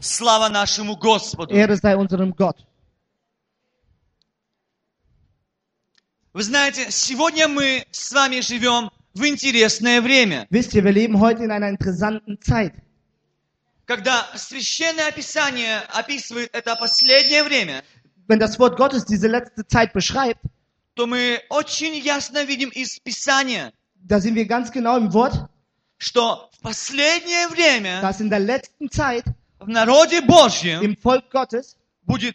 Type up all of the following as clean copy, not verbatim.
Слава нашему Господу. Ehre sei unserem Gott. Вы знаете, сегодня мы с вами живем в интересное время, Wisst ihr, wir leben heute in einer interessanten Zeit. когда Священное Писание описывает это последнее время, Wenn das Wort Gottes diese letzte Zeit beschreibt, то мы очень ясно видим из Писания, da sind wir ganz genau im Wort, что в последнее время dass in der letzten Zeit в народе Божьем im Volk Gottes будет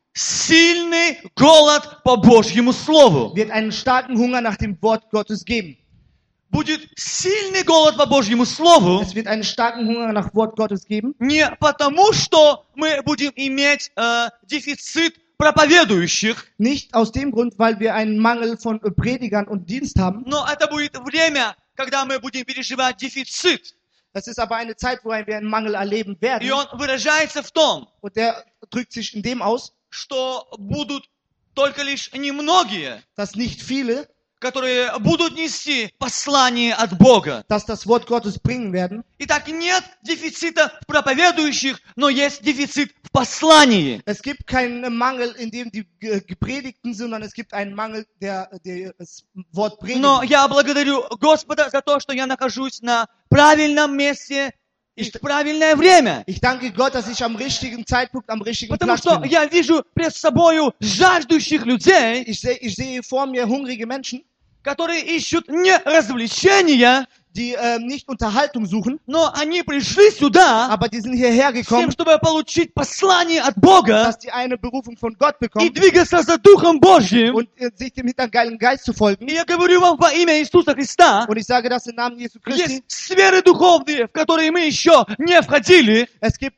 сильный голод по Божьему Слову. wird einen starken Hunger nach dem Wort Gottes geben. Будет сильный голод по Божьему Слову Es wird einen starken Hunger nach Wort Gottes geben. не потому, что мы будем иметь дефицит проповедующих, Nicht aus dem Grund, weil wir einen Mangel von Predigern und Dienst haben. но это будет время, когда мы будем переживать дефицит. Das ist aber eine Zeit, wo wir einen Mangel erleben werden. И он выражается в том, Und der drückt sich in dem aus, что будут только лишь немногие, dass nicht viele которые будут нести послание от Бога. das Wort Gottes bringen werden. Итак, нет дефицита в проповедующих, но есть дефицит в послании. Es gibt keinen Mangel, in dem die Gepredigten sind, sondern es gibt einen Mangel, der das Wort predigt. Но я благодарю Господа за то, что я нахожусь на правильном месте и в правильное время. Ich danke Gott, dass ich am richtigen Zeitpunkt, am richtigen Потому Platz что bin. я вижу пред собою жаждущих людей, Ich sehe vor mir hungrige Menschen, которые ищут не развлечения, die nicht Unterhaltung suchen, но они пришли сюда aber die sind hierher с тем, gekommen, чтобы получить послание от Бога dass die eine Berufung von Gott и bekommen двигаться за Духом Божьим. und sich dem Hintergeilen Geist zu folgen. И я говорю вам во имя Иисуса Христа, Und ich sage das im Namen Jesu Christi. есть сферы духовные, в которые мы еще не входили, Es gibt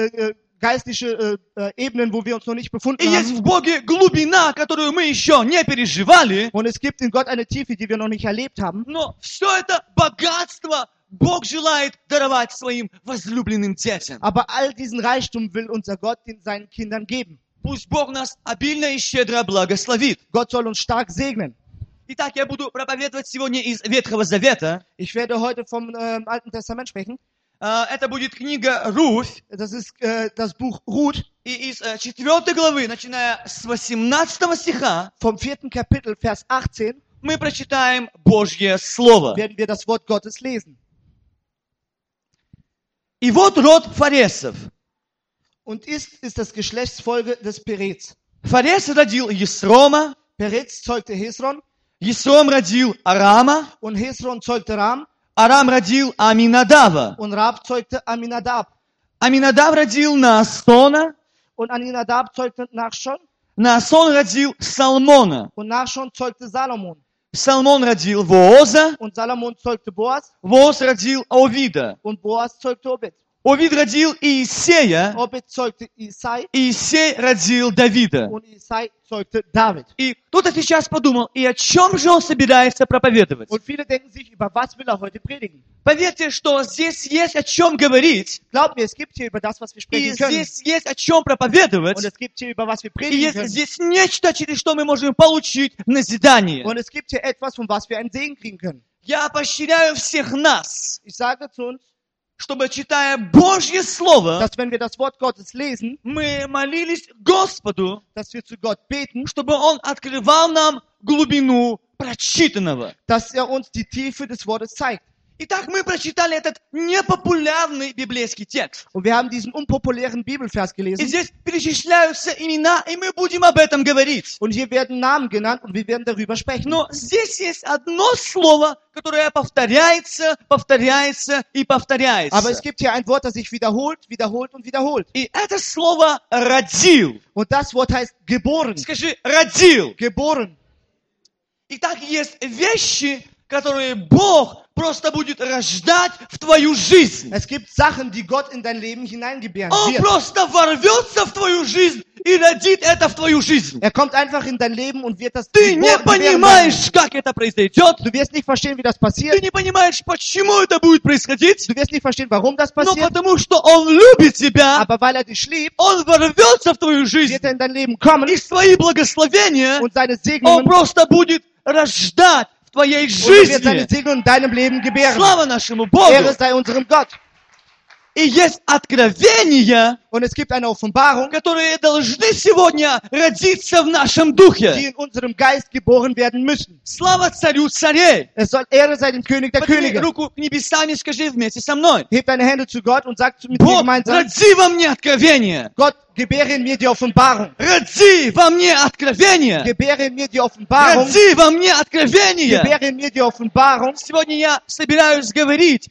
geistliche Ebenen, wo wir uns noch nicht и befunden есть haben. в Боге глубина, которую мы еще не переживали, Und es gibt in Gott eine Tiefe, die wir noch nicht erlebt haben. но все это богатство Бог желает даровать своим возлюбленным детям. Aber all diesen Reichtum will unser Gott seinen Kindern geben. Пусть Бог нас обильно и щедро благословит. Gott soll uns stark segnen. Итак, я буду проповедовать сегодня из Ветхого Завета. Ich werde heute vom Alten Testament sprechen. Это будет книга Руфь, Das ist das Buch Ruth и из 4 главы, начиная с 18 стиха, vom 4. Kapitel, Vers 18, мы прочитаем Божье Слово. werden wir das Wort Gottes lesen. И вот род Фаресов. Und ist das Geschlechtsfolge des Perez. Фарес родил Есрома, Perez zeugte Hesron Есром родил Арама, und Hesron zeugte Ram Арам родил Аминадава, und Rab zeugte Aminadab. Аминадав родил Наасона, Und Aminadab zeugte Nachschon Наасон родил Салмона, und Nachschon zeugte Salomon. Салмон родил Вооза, Und Salomon zeugte Boas Вооз родил Овида, und Boas zeugte Obed. Овид родил Иисея, Obed zeugte Isai Иисей родил Давида. und Isai zeugte David. И кто-то сейчас подумал, и о чем же он собирается проповедовать? Und viele denken sich, über was will er heute predigen? Поверьте, что здесь есть о чем говорить, Glaubt mir, es gibt hier über das, was wir и sprechen können. здесь есть о чем проповедовать, Und es gibt hier über was wir и predigen есть können. здесь нечто, через что мы можем получить назидание. Und es gibt hier etwas, von was wir einen Segen kriegen können. Я поощряю всех нас, Ich sage zu uns, чтобы, читая Божье Слово, dass wenn wir das Wort Gottes lesen, мы молились Господу, dass wir zu Gott beten, чтобы Он открывал нам глубину прочитанного. dass er uns die Tiefe des Wortes zeigt. Итак, мы прочитали этот непопулярный библейский текст. Und wir haben diesen unpopulären Bibelvers И gelesen. здесь перечисляются имена, и мы будем об этом говорить. Und hier werden Namen genannt und wir werden darüber sprechen. Но здесь есть одно слово, которое повторяется, повторяется и повторяется. Aber es gibt hier ein Wort, das sich wiederholt, wiederholt und wiederholt. И это слово «родил». Und das Wort heißt geboren. Скажи «родил». Geboren. Итак, есть вещи, которые Бог просто будет рождать в твою жизнь. Es gibt Sachen, die Gott in dein Leben hineingebären Он wird. просто ворвется в твою жизнь и родит это в твою жизнь. Er kommt einfach in dein Leben und wird das Ты не gebären werden. понимаешь, как это произойдет. Du wirst nicht verstehen, wie das Ты passiert. не понимаешь, почему это будет происходить. Du wirst nicht verstehen, warum das Но passiert. потому что Он любит тебя, Aber weil er dich liebt, Он ворвется в твою жизнь. wird er in dein Leben kommen И свои благословения und seine Он Segnungen, просто будет рождать в твоей und er wird seine жизни. Segnungen in deinem Leben gebären. Слава нашему Ehre Богу. sei unserem Gott. И есть откровения, und es gibt eine Offenbarung, которые должны сегодня родиться в нашем духе. die in unserem Geist geboren werden müssen. Слава царю царей! Es soll Ehre sei dem König der Подними Könige. руку к небесам и скажи вместе со мной. Heb deine Hände zu Gott und sag mit mir Бог, gemeinsam, роди во мне откровение. Gott, gebäre in mir die Offenbarung. Роди во мне откровение. Gebäre in mir die Offenbarung. Роди во мне откровение. Gebäre in mir die Offenbarung. Сегодня я собираюсь говорить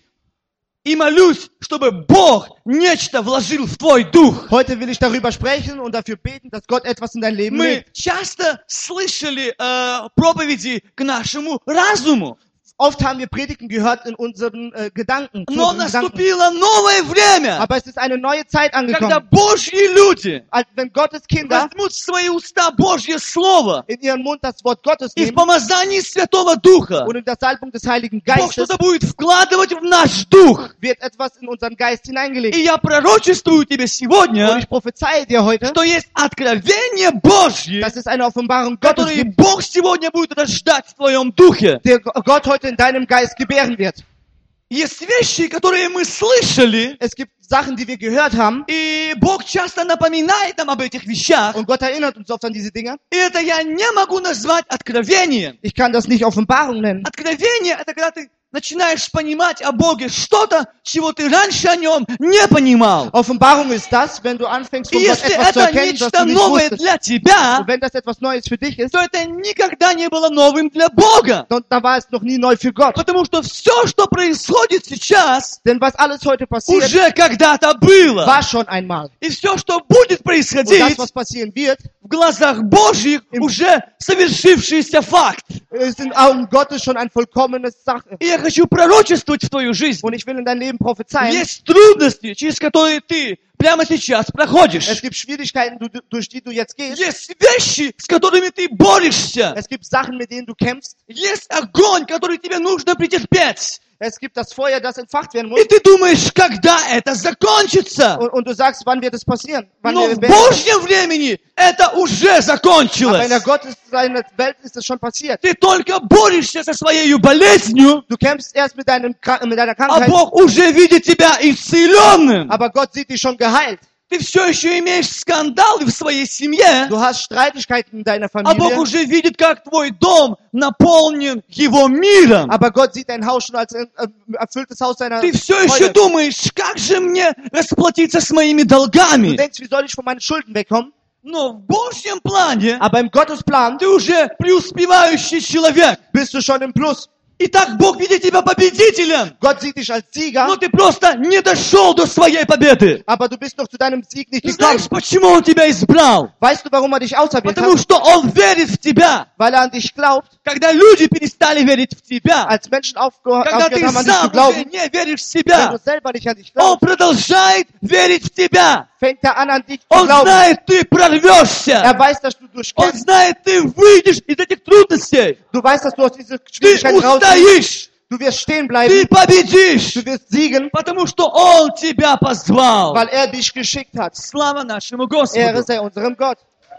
и молюсь, чтобы Бог нечто вложил в твой дух. Heute will ich darüber sprechen und dafür beten, dass Gott etwas in dein Leben Мы legt. часто слышали проповеди к нашему разуму, Oft haben wir Predigten gehört in unseren Gedanken. zu но unseren Gedanken. наступило новое время, Aber es ist eine neue Zeit когда angekommen. Божьи люди Als wenn Gottes Kinder возьмут в свои уста Божье Слово in ihren Mund das Wort Gottes и в nehmen помазании Святого Духа und in der Salbung des Heiligen Бог Geistes что-то будет вкладывать в наш дух. wird etwas in unseren Geist hineingelegt. И я пророчествую тебе Und сегодня, ich prophezeie dir heute, что есть откровение Божье, dass es eine Offenbarung Gottes которые gibt, Бог сегодня будет рождать в твоем духе. der Gott heute in deinem Geist gebären wird. Есть вещи, которые мы слышали, Es gibt Sachen, die wir gehört haben и Бог часто напоминает нам об этих вещах. und Gott erinnert uns oft an diese Dinge. И это я не могу назвать откровением. Ich kann das nicht Offenbarung nennen. Откровение — это когда ты начинаешь понимать о Боге что-то, чего ты раньше о нем не понимал. Offenbarung ist das, wenn du anfängst, И von Gott если etwas zu это erkennen, das нечто du nicht новое wusstest. для тебя, Und wenn das etwas Neues für dich ist, то это никогда не было новым для Бога. dann war es noch nie neu für Gott. Потому что все, что происходит сейчас, Denn was alles heute passiert, уже когда-то было. war schon einmal. И все, что будет Und das, происходить was passieren wird, в глазах Божьих, уже совершившийся факт. ist in Augen Gottes schon ein vollkommenes Sache. И я хочу пророчествовать в твою жизнь. Und ich will in dein Leben prophezeien, Есть трудности, через которые ты прямо сейчас es проходишь. gibt Schwierigkeiten, durch die du jetzt gehst. Есть вещи, с которыми ты борешься. Es gibt Sachen, mit denen du kämpfst. Есть огонь, который тебе нужно претерпеть. Es gibt das Feuer, das entfacht werden И muss. ты думаешь, когда это закончится. Und du sagst, wann wird es passieren? Wann Но в wird es Божьем времени это уже Aber in der закончилось. Gottes seiner Welt ist es schon passiert. Ты только борешься со своей болезнью, Du kämpfst erst mit deiner а Krankheit, Бог уже видит тебя исцеленным. aber Gott sieht dich schon geheilt. Ты все еще имеешь скандалы в своей семье, Du hast Streitigkeiten in deiner а Бог Familie, уже видит, как твой дом наполнен Его миром. aber Gott sieht dein Haus schon als ein erfülltes Haus seiner Ты все еще Freude. думаешь, как же мне расплатиться с моими Du долгами. denkst, wie soll ich von meinen Schulden wegkommen? Но в Божьем плане Aber im Gottesplan ты уже преуспевающий человек. bist du schon im Plus. И так Бог видит тебя победителем. Gott sieht dich als Sieger, Но ты просто не дошел до своей победы. aber du bist noch zu deinem Sieg nicht Ты gekommen. знаешь, почему Он тебя избрал? Weißt du, warum er dich auserwählt Потому hat? что Он верит в тебя. Weil er an dich glaubt, Когда люди перестали верить в тебя, als Menschen aufgehört когда ты haben, an dich zu сам уже glauben, не веришь в wenn себя, du selber nicht an dich Он glaubst, продолжает верить в тебя. fängt er an dich zu Он glauben. знает, ты прорвешься. Er weiß, dass du Он durchkämpfst. знает, ты выйдешь из этих трудностей. Du weißt, dass du aus dieser Ты Schwierigkeit raus устоишь. Du wirst stehen Ты bleiben. победишь. Du wirst siegen, Потому что Он тебя позвал. weil er dich geschickt hat. Слава нашему Ehre Господу. sei unserem Gott.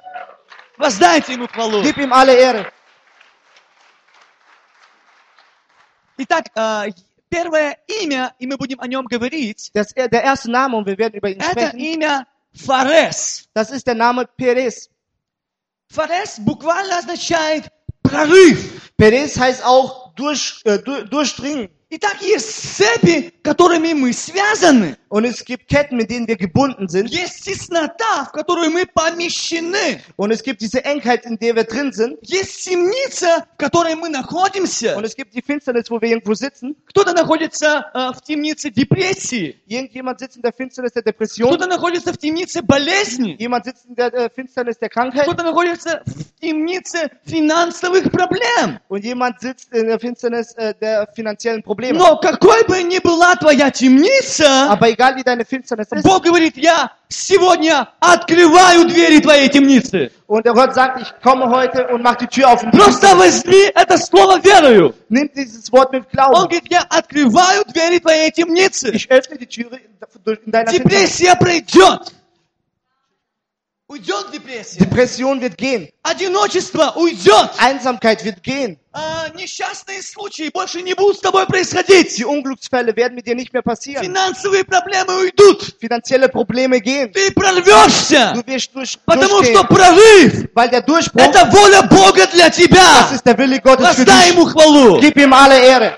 Воздайте Ему хвалу. Gib ihm alle Ehre. Итак, первое имя, и мы будем о нем говорить, Der erste Name, und wir werden über ihn это sprechen, имя Фарес. das ist der Name Perez. Фарес буквально означает прорыв. Perez heißt auch durchdringen. Итак, есть цепи, которыми мы связаны. Und es gibt Ketten, mit denen wir gebunden sind. Есть теснота, в которую мы помещены. Und es gibt diese Engheit, in der wir drin sind. Есть темница, в которой мы находимся. Und es gibt die Finsternis, wo wir irgendwo sitzen. Кто-то находится в темнице депрессии. Irgendjemand sitzt in der Finsternis der Depression. Кто-то находится в темнице болезни. Jemand sitzt in der Finsternis der Krankheit. Кто-то находится в темнице финансовых проблем. Und jemand sitzt in der Finsternis der finanziellen Probleme. Но какой бы ни была твоя темница, Aber egal wie deine Finsternis ist. Бог говорит, я сегодня открываю двери твоей темницы. Und der Gott sagt, ich komme heute und mach die Tür auf. Und Просто возьми это слово верою. nimm dieses Wort mit Он Glauben. говорит, я открываю двери твоей темницы. Ich öffne die Türe in deiner Finsternis. Депрессия пройдет. Уйдет депрессия. Depression wird gehen. Одиночество уйдет. Einsamkeit wird gehen. Несчастные случаи больше не будут с тобой происходить. Die Unglücksfälle werden mit dir nicht mehr passieren. Финансовые проблемы уйдут. Finanzielle Probleme gehen. Ты прорвешься. Du wirst Потому что durchstehen. прорыв Weil der Durchbruch, это воля Бога для das тебя. ist der Wille Gottes für Воздай dich. ему хвалу. Gib ihm alle Ehre.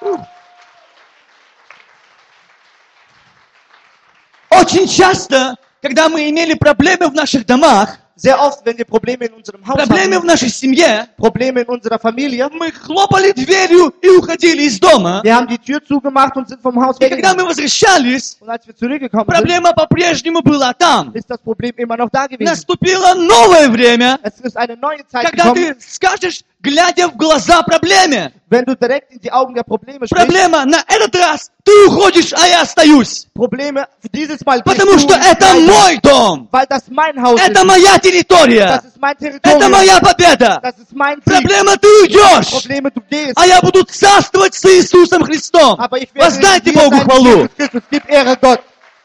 Очень часто, когда мы имели проблемы в наших домах, Sehr oft, wenn wir Probleme in unserem Haus проблемы в haben, нашей семье, Probleme in unserer Familie, мы хлопали дверью и уходили из дома. wir haben die Tür zugemacht und sind vom Haus И когда мы weggegangen. возвращались, Und als wir zurückgekommen sind, проблема по-прежнему была там. ist das Problem immer noch da gewesen. Наступило новое время, Es ist eine neue Zeit когда gekommen, ты скажешь, глядя в глаза проблеме, wenn du direkt in die Augen der Probleme sprichst. проблема, на этот раз ты уходишь, а я остаюсь. Probleme, dieses Mal gehst Потому du что und это ich мой дом. weil das mein Haus Это ist. моя территория. Das ist mein Это Territorium. моя победа. Das ist mein Sieg. Проблема, ты уйдешь. Probleme, du gehst. А я буду царствовать с Иисусом Христом. Aber ich werde Воздайте dir Богу sein, хвалу. Jesus Christus, gib Ehre Gott.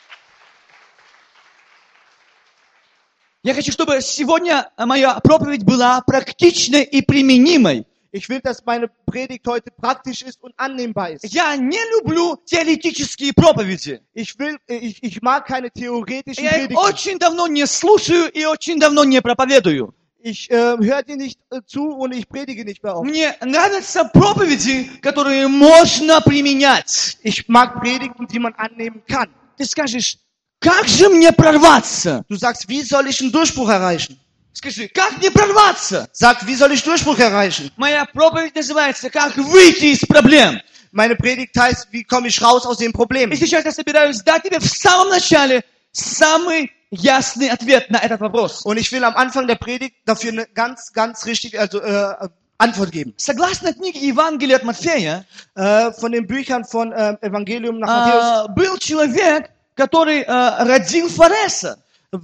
Я хочу, чтобы сегодня моя проповедь была практичной и применимой. Ich will, dass meine Predigt heute praktisch ist und annehmbar ist. Я не люблю теоретические проповеди. Ich mag keine theoretischen Я их Predigten. очень давно не слушаю и очень давно не проповедую. Ich höre dir nicht zu und ich predige nicht mehr oft. Мне нравятся проповеди, которые можно применять. Ich mag Predigten, die man annehmen kann. Ты скажешь, как же мне прорваться? Du sagst, wie soll ich einen Durchbruch erreichen? Скажи, как мне прорваться? Sag, wie soll ich Durchbruch erreichen? Моя проповедь называется «Как выйти из проблем». Meine Predigt heißt, wie komme ich raus aus den Problemen? И сейчас я собираюсь дать тебе в самом начале самый ясный ответ на этот вопрос. Und ich will am Anfang der Predigt dafür eine ganz richtige Antwort geben. Согласно книге Евангелия от Матфея, Von den Büchern von Evangelium nach Matthäus был человек, который родил Фареса.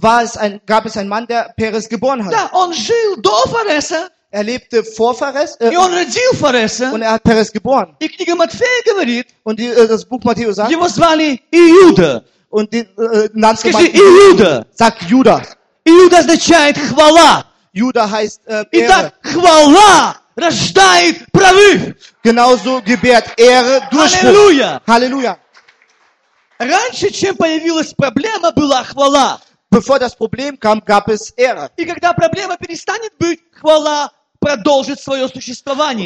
gab es einen Mann, der Peres geboren hat. Да, он жил до Фареса, Er lebte vor Peres и он родил Фареса. und er hat Peres geboren. И книга Матфея говорит, Und das Buch Matthäus sagt, его звали Иуда. und den nannte Скажи, man, Иуда. sagt Judah. Иуда означает хвала. Judah heißt Ehre. Итак, хвала рождает прорыв. Genauso gebärt Ehre Durchbruch. Аллилуйя. Halleluja. Раньше, чем появилась проблема, была хвала. Bevor das Problem kam, gab es Ehre. И когда проблема перестанет быть, хвала продолжит свое существование.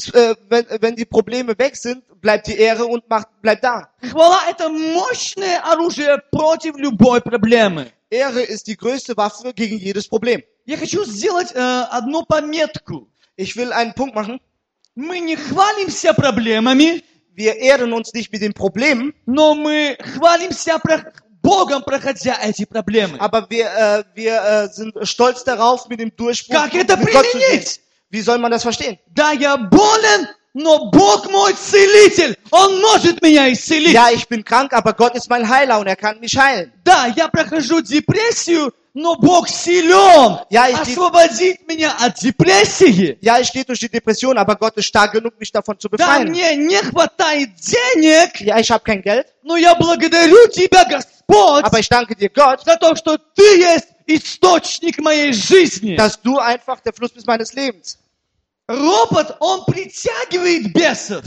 Wenn die Probleme weg sind, bleibt die Ehre und Macht bleibt da. Хвала – это мощное оружие против любой проблемы. Ehre ist die größte Waffe gegen jedes Problem. Я хочу сделать одну пометку. Ich will einen Punkt machen. Мы не хвалимся проблемами, Wir ehren uns nicht mit den Problemen, но мы хвалимся Богом, проходя эти проблемы. aber wir sind stolz darauf, mit dem Durchbruch Как это mit Gott zu gehen. применить? Wie soll man das verstehen? Да, я болен, но Бог мой целитель. Он может меня исцелить. Ja, ich bin krank, aber Gott ist mein Heiler und er kann mich heilen. Да, я прохожу депрессию, но Бог силен Ja, освободить меня от депрессии. Ja, ich gehe durch die Depression, aber Gott ist stark genug, mich davon zu Да, befreien. мне не хватает денег, Ja, ich habe kein Geld, но я благодарю Тебя, Господь, aber ich danke dir, Gott, за то, что Ты есть источник моей жизни. dass du einfach der Fluss bist meines Lebens. Ропот, он притягивает бесов.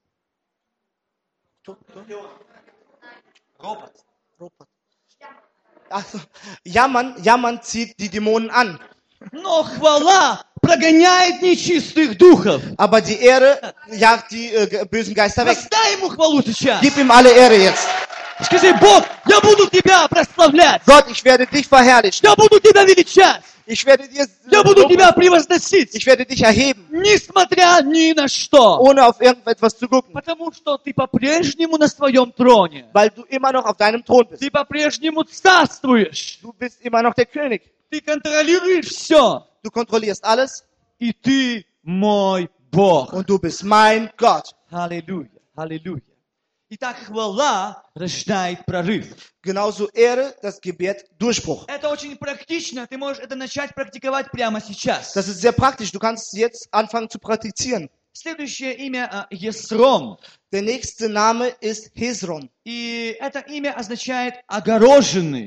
Ропот. Also, Jammern zieht die Dämonen an. Но хвала прогоняет нечистых духов. Aber die Ehre jagt die bösen Geister weg. Воздай ему хвалу сейчас. Gib ihm alle Ehre jetzt. Скажи, Бог, я буду Тебя прославлять. Gott, ich werde dich verherrlichen. Я буду Тебя величать. Ich werde dir Я буду Тебя превозносить. ich werde dich erheben, Несмотря ни на что. ohne auf irgendetwas zu gucken, Потому что Ты по-прежнему на своем троне. weil du immer noch auf deinem Thron bist. Ты по-прежнему царствуешь. Du bist immer noch der König. Ты контролируешь все. Du kontrollierst alles И Ты мой Бог. und du bist mein Gott. Аллилуйя. Аллилуйя. Итак, хвала рождает прорыв. Genauso Ehre, das gebärt Durchbruch. Это очень практично. Ты можешь это начать практиковать прямо сейчас. Das ist sehr praktisch. Du kannst jetzt anfangen zu praktizieren. Следующее имя Есрон. Der nächste Name ist Hezron. И это имя означает огороженный.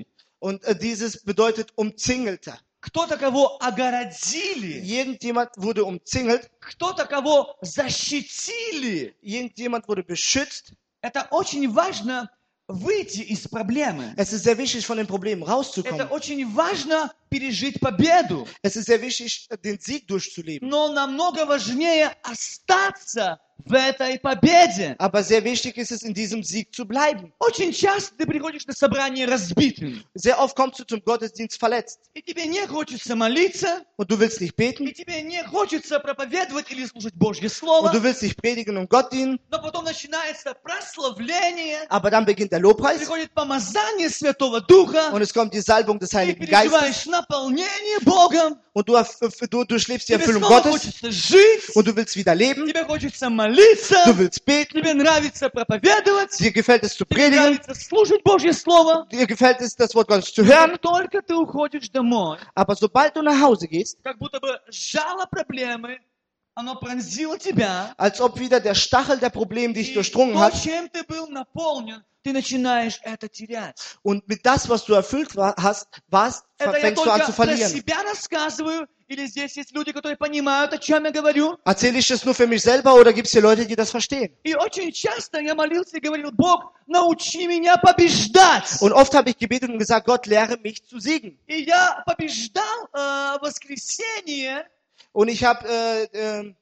Und dieses bedeutet Umzingelter. Кто-то, кого огородили, Irgendjemand wurde umzingelt, кто-то, кого защитили. irgendjemand wurde beschützt. Это очень важно выйти из проблемы. Es ist sehr wichtig, von den Problemen Это rauszukommen. очень важно пережить победу. Es ist sehr wichtig, den Sieg durchzuleben. Но намного важнее остаться в этой победе. Aber sehr wichtig ist es, in diesem Sieg zu bleiben. Очень часто ты приходишь на собрание разбитым. Sehr oft kommst du zum Gottesdienst verletzt И тебе не хочется молиться, und du willst nicht beten и тебе не хочется проповедовать или слушать Божье und Слово. du willst nicht predigen und Gott dienen, Но потом начинается прославление, aber dann beginnt der Lobpreis приходит помазание Святого Духа, und es kommt die Salbung des ты Heiligen Geistes переживаешь наполнение Богом, und du durchlebst die тебе Erfüllung снова Gottes хочется жить, und du willst wieder leben, тебе хочется молиться, du willst beten, тебе нравится проповедовать, dir gefällt es zu тебе predigen, нравится слушать Божье Слово. dir gefällt es, das Wort Gottes zu И hören, как только ты уходишь домой, aber sobald du nach Hause gehst, как будто бы жало проблемы, оно пронзило тебя, als ob wieder der Stachel der Probleme dich и durchdrungen то, hat чем ты был наполнен, ты начинаешь это терять. und mit das, was du erfüllt warst, Это я fängst du an только zu про verlieren. себя рассказываю, или здесь есть люди, которые понимают, о чем я говорю. Erzähle ich das nur für mich selber oder gibt es hier Leute, die das verstehen? И очень часто я молился и говорил: Бог, научи меня побеждать. Und oft habe ich gebetet und gesagt, Gott, lehre mich zu siegen. И я побеждал в воскресенье, Und ich habe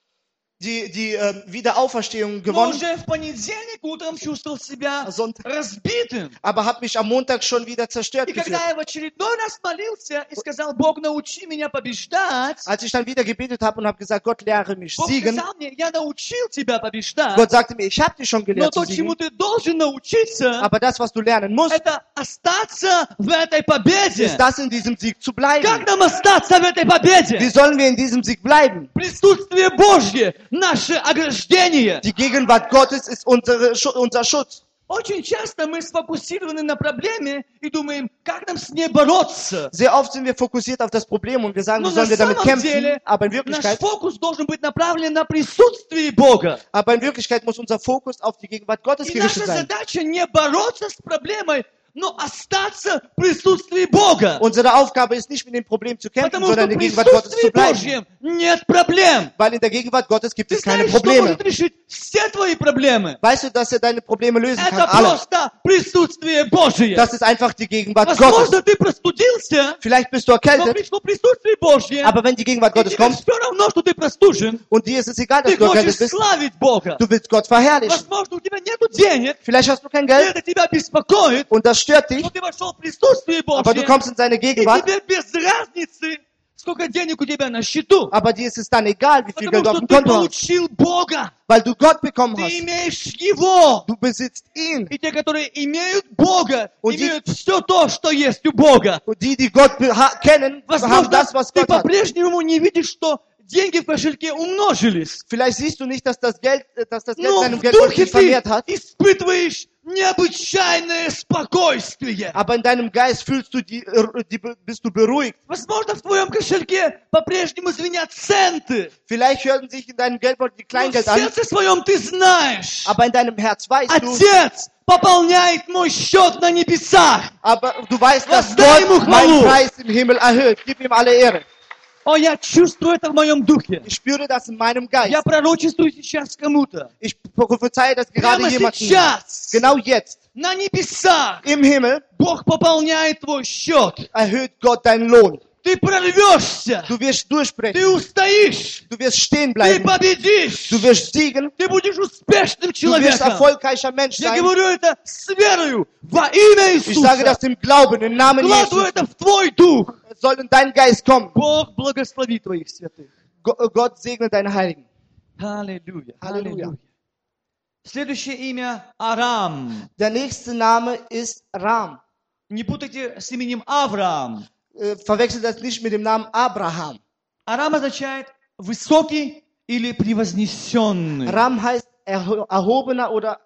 die Wiederauferstehung но gewonnen, уже в понедельник утром чувствовал себя Sonntag. разбитым. aber habe mich am Montag schon wieder zerstört И когда gefühlt. я в очередной раз молился и сказал: Бог, научи меня побеждать, Als ich dann wieder gebetet habe und habe gesagt, Gott, lehre mich Бог siegen, сказал мне: я научил тебя побеждать, Gott sagte mir, ich habe dich schon но gelehrt zu то, чему siegen, ты должен научиться, aber das, was du lernen musst, это остаться в этой победе. ist das, in diesem Sieg zu bleiben. Как нам остаться в этой Wie победе? sollen wir in diesem Sieg bleiben? Присутствие Божье, наше ограждение. Die Gegenwart Gottes ist unser Schutz. Очень часто мы сфокусированы на проблеме и думаем, как нам с ней бороться. Sehr oft sind wir fokussiert auf das Problem und wir sagen, Но wie на sollen wir damit самом kämpfen? деле Aber in наш Wirklichkeit фокус должен быть направлен на присутствие Бога. muss unser Fokus auf die Gegenwart Gottes И наша gerichtet sein. задача не бороться с проблемой, но остаться в присутствии Бога. Unsere Aufgabe ist nicht, mit dem Problem zu kämpfen, Потому что sondern в in der Gegenwart Gottes присутствии zu bleiben. Божьем нет проблем. Weil in der Gegenwart Gottes gibt Ты es keine знаешь, что Probleme. может решить все твои проблемы? Weißt du, dass er deine Probleme lösen kann? Это Alle. просто присутствие Божье. Das ist einfach die Gegenwart Gottes. Возможно, ты простудился, Vielleicht bist du но erkältet, пришло присутствие Божье, aber wenn die Gegenwart и Gottes тебе kommt все равно, что ты простужен, und dir ist es egal, dass ты du хочешь erkältet bist, славить Бога. du willst Gott verherrlichen. Возможно, у тебя нет денег, Vielleicht hast du kein и Geld это тебя беспокоит, und das stört dich, но ты вошел в присутствие aber du Божье, kommst in seine и Gegenwart, тебе без разницы, сколько денег у тебя на счету, aber dir ist es dann egal, wie viel Geld потому du auf что dem ты Konto hast, получил Бога, weil du Gott bekommen ты hast. имеешь Его. Du besitzt ihn. И те, которые имеют Бога, Und die- имеют все то, что есть у Бога. Und die Gott kennen, haben Возможно, das, was ты Gott hat. по-прежнему не видишь, что деньги в кошельке умножились. Vielleicht siehst du nicht, dass das Geld in Но deinem в Geldbeutel духе sich ты vermehrt hat, испытываешь необычайное спокойствие. aber in deinem Geist fühlst du bist du beruhigt. Возможно, в твоем кошельке по-прежнему звенят центы. Vielleicht hören sich in deinem Geldbeutel die Но в Kleingeld an, сердце своем ты знаешь. aber in deinem Herz weißt du, Отец пополняет мой счет на небесах. aber du weißt, dass Воздай ему Gott meinen хвалу. Preis im Himmel erhöht. Gib ihm alle Ehre. О, я чувствую это в моем духе. Ich spüre das in meinem Geist. Я пророчествую сейчас кому-то. Ich prophezeie das gerade Прямо jemandem. сейчас. Genau jetzt. На небесах Im Himmel Бог пополняет твой счет. erhöht Gott deinen Lohn. Ты прорвешься. Du wirst Ты durchbrechen. устоишь. Du wirst stehen Ты bleiben. победишь. Du wirst siegen. Ты будешь успешным Du wirst человеком. erfolgreicher Mensch Я sein. говорю это с верою во имя Ich sage Иисуса. das im Glauben, im Namen Вкладываю Jesus. это в твой дух. Es soll in deinen Geist kommen. Бог благослови твоих святых. Gott segne deine Heiligen. Аллилуйя. Halleluja. Аллилуйя. Следующее имя Арам. Der nächste Name ist Ram. Не путайте с именем Авраам. Verwechselt das nicht mit dem Namen Abraham. Арам означает высокий или превознесенный. Ram heißt erhobener oder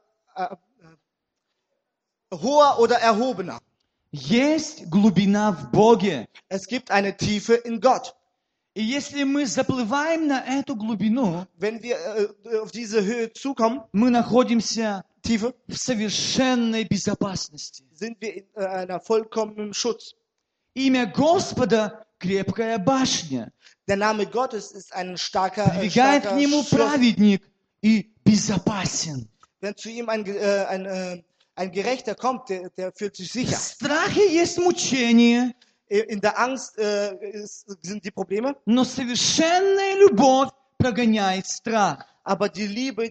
hoher oder erhobener. Есть глубина в Боге. Es gibt eine Tiefe in Gott. И если мы заплываем на эту глубину, Wenn wir auf diese Höhe zukommen, мы находимся Tiefe, в совершенной безопасности. sind wir in einer vollkommenen Schutz. Имя Господа — крепкая башня. Der Name Gottes ist ein starker Прибегает к нему Schloss. праведник и безопасен. Wenn zu ihm ein Gerechter kommt, der fühlt sich В sicher. страхе есть мучение, In der Angst sind die Probleme, но совершенная любовь прогоняет страх. aber die Liebe,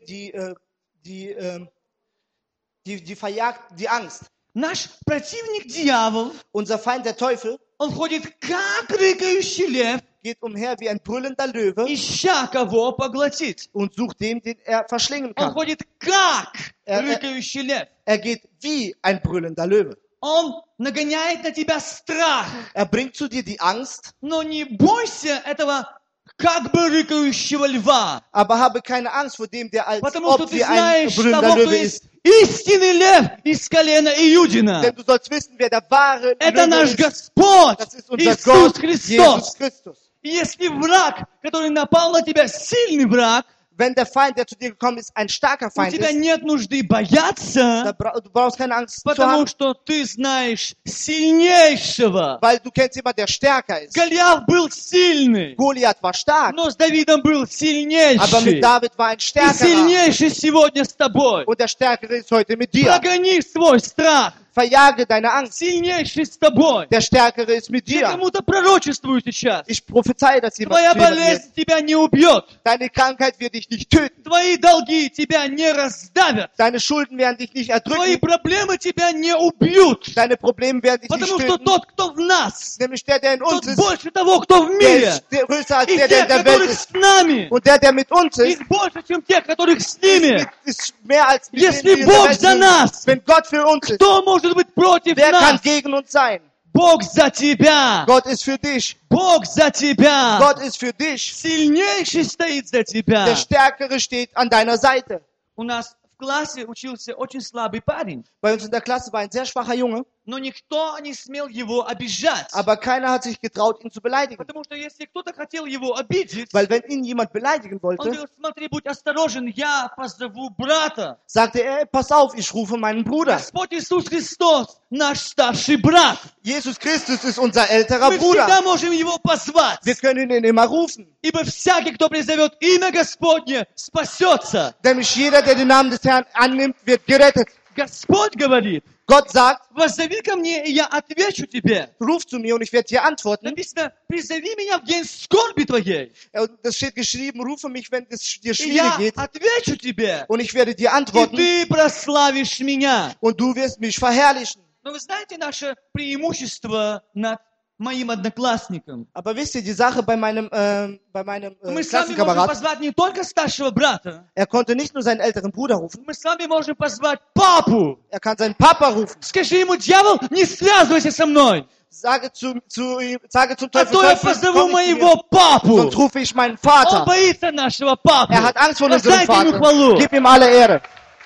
die verjagt die Angst. Наш противник дьявол, Unser Feind, der Teufel, он ходит как рыкающий лев, geht umher wie ein brüllender Löwe ища кого поглотить. und sucht den er verschlingen Он kann. ходит как Er- рыкающий лев. Er geht wie ein brüllender Löwe. Он нагоняет на тебя страх. Er bringt zu dir die Angst, Но не бойся этого как бы рыкающего льва. aber habe keine Angst vor dem, der als Потому что ob ты wie ein знаешь brüllender того, кто Löwe есть ist. истинный лев из колена Иудина. Denn du sollst wissen, wer der wahre Это Löwe наш ist. Господь, Das ist unser Иисус Gott, Христос. Jesus Christus. И если враг, который напал на тебя, сильный враг, Wenn der Feind, der zu dir gekommen ist, ein starker у Feind тебя ist, нет нужды бояться, du brauchst keine Angst zu потому haben, что ты знаешь сильнейшего. weil du kennst jemanden, der stärker ist. Голиаф был сильный, Goliath war stark, но с Давидом был aber сильнейший. mit David war ein И stärkerer. сильнейший сегодня с тобой. Und der Stärkere ist heute mit dir. Прогони свой страх. Verjage deine Angst. Сильнейший с тобой. Der Stärkere ist mit Я dir. кому-то пророчествую сейчас. Ich prophezeie, dass jemand Твоя zu jemandem болезнь тебя не убьет. Deine Krankheit wird dich nicht töten. Твои долги тебя не раздавят. Deine Schulden werden dich nicht Твои erdrücken. проблемы тебя не убьют. Deine Probleme werden dich nicht Потому что töten. тот, кто в нас, Nämlich der in uns тот ist, больше того, кто в der мире. ist größer als И der те, in der Welt которые ist. с нами, Und der mit uns ist, их больше, чем те, которых с ними. ist mehr als mit Если denen, die in der Бог Welt за sind. нас, Wenn Gott für uns ist, кто может быть против wer kann нас? gegen uns sein? Бог за тебя. Gott ist für dich. Бог за тебя. Gott ist für dich. Сильнейший стоит за Der тебя. Stärkere steht an deiner Seite. У нас в классе учился очень слабый парень, Bei uns in der Klasse war ein sehr schwacher Junge, но никто не смел его обижать. aber keiner hat sich getraut, ihn zu beleidigen. Потому что если кто-то хотел его обидеть, Weil wenn ihn jemand beleidigen он wollte, говорил: смотри, будь осторожен, я позову брата. sagte er, pass auf, ich rufe meinen Bruder. Господь Иисус Христос, наш старший брат. Jesus Christus ist unser älterer Мы всегда Bruder. можем его позвать. Wir können ihn immer rufen. Ибо всякий, кто призовет имя Господне, спасется. Nämlich jeder, der den Namen des Herrn annimmt, wird gerettet. Господь говорит: Gott sagt, воззови ко мне, и я отвечу тебе. ruf zu mir und ich werde dir antworten. Написано: призови меня в день скорби твоей, Und das steht geschrieben, rufe mich, wenn es dir и schwierig я geht. отвечу тебе. Und ich werde dir И antworten ты прославишь меня. und du wirst mich verherrlichen. Но вы знаете наше преимущество над моим одноклассником? Aber wisst ihr, die Sache bei meinem Мы с вами можем Klassenkamerad, позвать не только старшего брата, er konnte nicht nur seinen älteren Bruder rufen, мы с вами можем позвать папу. er kann seinen Papa rufen. Скажи ему: дьявол, не связывайся со мной, Sage zum а Teufel, то я Teufel, позову komm nicht zu моего mir, папу. sonst rufe ich meinen Он Vater. боится нашего папу. Er hat Angst vor unserem Воздайте ему Vater. хвалу. Gib ihm alle Ehre.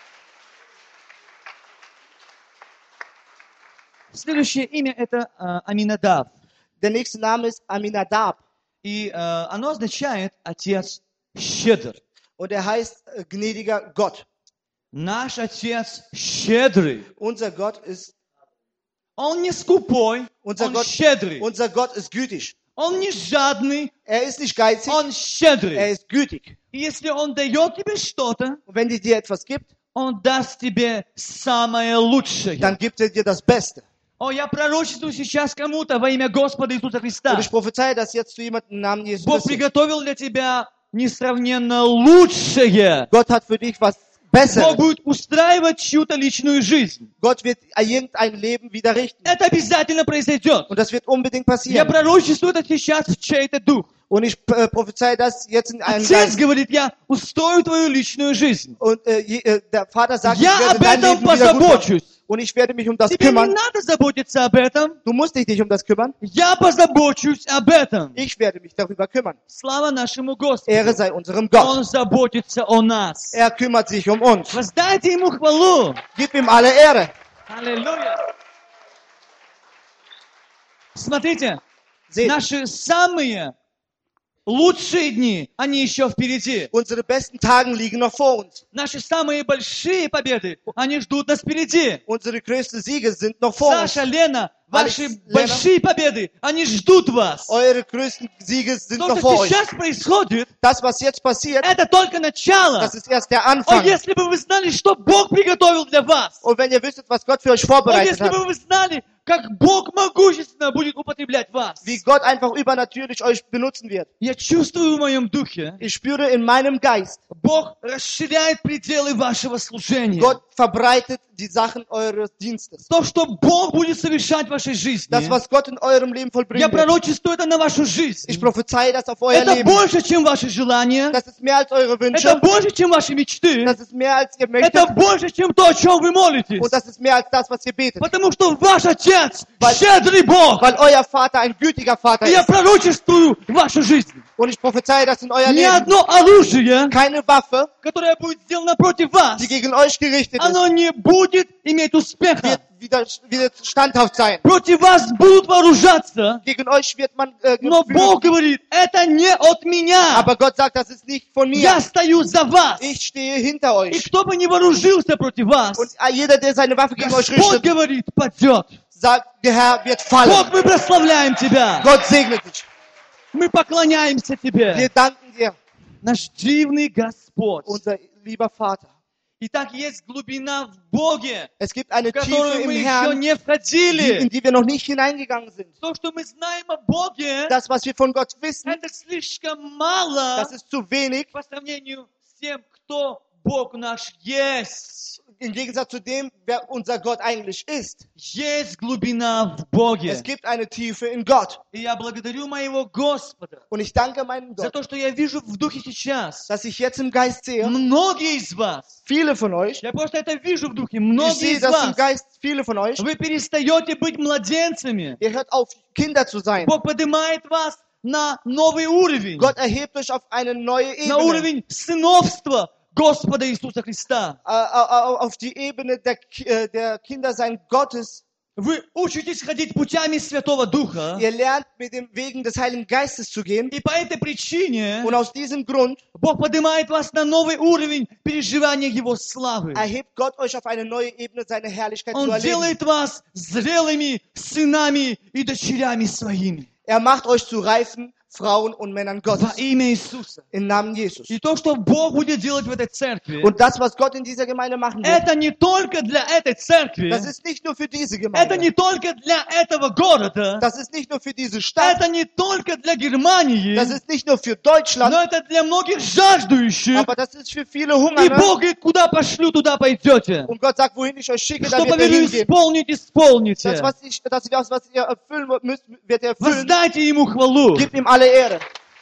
Следующее имя — это Аминадав. Der nächste Name ist Aminadab И оно означает «отец щедр». und er heißt gnädiger Gott. Наш отец щедрый. Unser Gott ist, Он не скупой, он щедрый. unser Gott ist gütig. Он не жадный, Er ist nicht geizig, он er щедрый. ist gütig. И если он дает тебе что-то, Und wenn er dir etwas gibt, он даст тебе самое лучшее. dann gibt er dir das Beste. О, я пророчествую сейчас кому-то во имя Господа Иисуса Христа. Und ich prophezeie das jetzt zu jemandem im Namen Jesus Бог Christi. приготовил для тебя несравненно лучшее. Gott hat für dich was Бог Besseres. будет устраивать чью-то личную жизнь. Gott wird irgendein Leben wieder richten. Это обязательно произойдет. Und das wird unbedingt Я passieren. пророчествую это сейчас в чей-то дух. Und ich prophezeie das jetzt in einem Отец Geist. говорит: я устрою твою личную жизнь. Und der Vater sagt, ich Я werde об dein этом Leben wieder gut machen. позабочусь. Und ich werde mich um das Тебе не kümmern. надо заботиться об этом. Du musst dich nicht um das kümmern. Я позабочусь об этом. Ich werde mich darüber kümmern. Слава нашему Господу. Ehre sei unserem Gott. Он заботится о нас. Er kümmert sich um uns. Воздайте ему хвалу. Gib ihm alle Ehre. Аллилуйя. Смотрите, Seht, наши самые лучшие дни, они еще впереди. Unsere besten Tage liegen noch vor uns. Наши самые большие победы, они ждут нас впереди. Unsere größten Siege sind noch vor uns. Саша, Лена, ваши Alex, Lena. большие победы, они ждут вас. Eure größten Siege sind То, noch что vor euch. сейчас происходит, Das, was jetzt passiert, это только начало. das ist erst der О, Anfang. если бы вы знали, что Бог приготовил для вас. Und wenn ihr wüsstet, was Gott für euch О, vorbereitet если бы hat, вы знали, как Бог могущественно будет употреблять вас. wie Gott einfach übernatürlich euch benutzen wird. Я чувствую в моем духе, Ich spüre in meinem Geist, Бог расширяет пределы вашего служения. Gott verbreitet die Sachen eures Dienstes. То, что Бог будет совершать в вашей жизни. Das, was Gott in eurem Leben Я vollbringen wird. пророчествую это на вашу жизнь. Ich prophezeie das auf euer Это Leben. больше, чем ваши желания. Das ist mehr als eure Это Wünsche. больше, чем ваши мечты. Das ist mehr als ihr Это möchtet. больше, чем то, о чем вы молитесь. Und das ist mehr als das, was ihr betet. Потому что ваш Отец Weil- щедрый Бог. Weil euer Vater ein gütiger Vater И я ist. пророчествую в вашу жизнь. Und ich prophezeie das in euer Ни Leben. одно оружие, Keine Waffe, которое будет сделано против вас, die gegen euch gerichtet ist, оно не будет иметь успеха. wird standhaft sein. Против вас будут вооружаться. Gegen euch wird man Но Бог geführt. говорит, это не от меня. Aber Gott sagt, das ist nicht von mir. Я стою за вас. Ich stehe hinter И euch. кто бы ни вооружился против вас, Und jeder, der seine Waffe gegen euch Господь richtet, говорит, падет. sagt, der Herr wird fallen. Бог, мы прославляем Тебя. Gott segne dich. Мы поклоняемся Тебе. Wir danken dir, Наш дивный Господь. unser lieber Vater. Итак, есть глубина в Боге, Es gibt eine в которую Tiefe мы im еще Herrn, не входили. in die wir noch nicht hineingegangen sind. То, что мы знаем о Боге, Das, was wir von Gott wissen, это слишком мало das ist zu wenig по сравнению с тем, кто Бог наш есть. im Gegensatz zu dem, wer unser Gott eigentlich ist. Есть глубина в Боге. Es gibt eine Tiefe in Gott. И я благодарю моего Господа Und ich danke meinem за Gott, то, что я вижу в духе сейчас. dass ich jetzt im Geist sehe, Многие из вас, viele von euch, я просто это вижу в dухе, ich многие sehe из das im вас, Geist, viele von euch, вы перестаете быть младенцами. ihr hört auf, Kinder zu sein. Бог поднимает вас на новый уровень, Gott erhebt euch auf eine neue на Ebene, уровень сыновства Господа Иисуса Христа. auf die Ebene der Kindersein Gottes. Вы учитесь ходить путями Святого Духа, Ihr lernt mit dem Wegen des Heiligen Geistes zu gehen. и по этой причине Und aus diesem Grund Бог поднимает вас на новый уровень переживания Его славы. erhebt Gott euch auf eine neue Ebene, seine Herrlichkeit zu Он erleben. делает вас зрелыми сынами и дочерями своими. Er macht euch zu reifen Frauen und Männern Во Gottes. имя Иисуса. Im Namen Jesus. И то, что Бог будет делать в этой церкви, Und das, was Gott in dieser Gemeinde machen wird, это не только для этой церкви, das ist nicht nur für diese это не Gemeinde. только для этого города, Das ist nicht nur für diese Stadt. это не только для Германии, Das ist nicht nur für Deutschland. но это для многих жаждущих. Aber das ist für viele И Hungernde. Бог говорит, куда пошлю, туда пойдете. Und Gott sagt, wohin ich euch schicke, da Что wird er повелю hingehen. исполнить, исполните. Das, was ihr erfüllen müsst, wird er erfüllen. Воздайте Ему хвалу. Gebt ihm alle Ehre.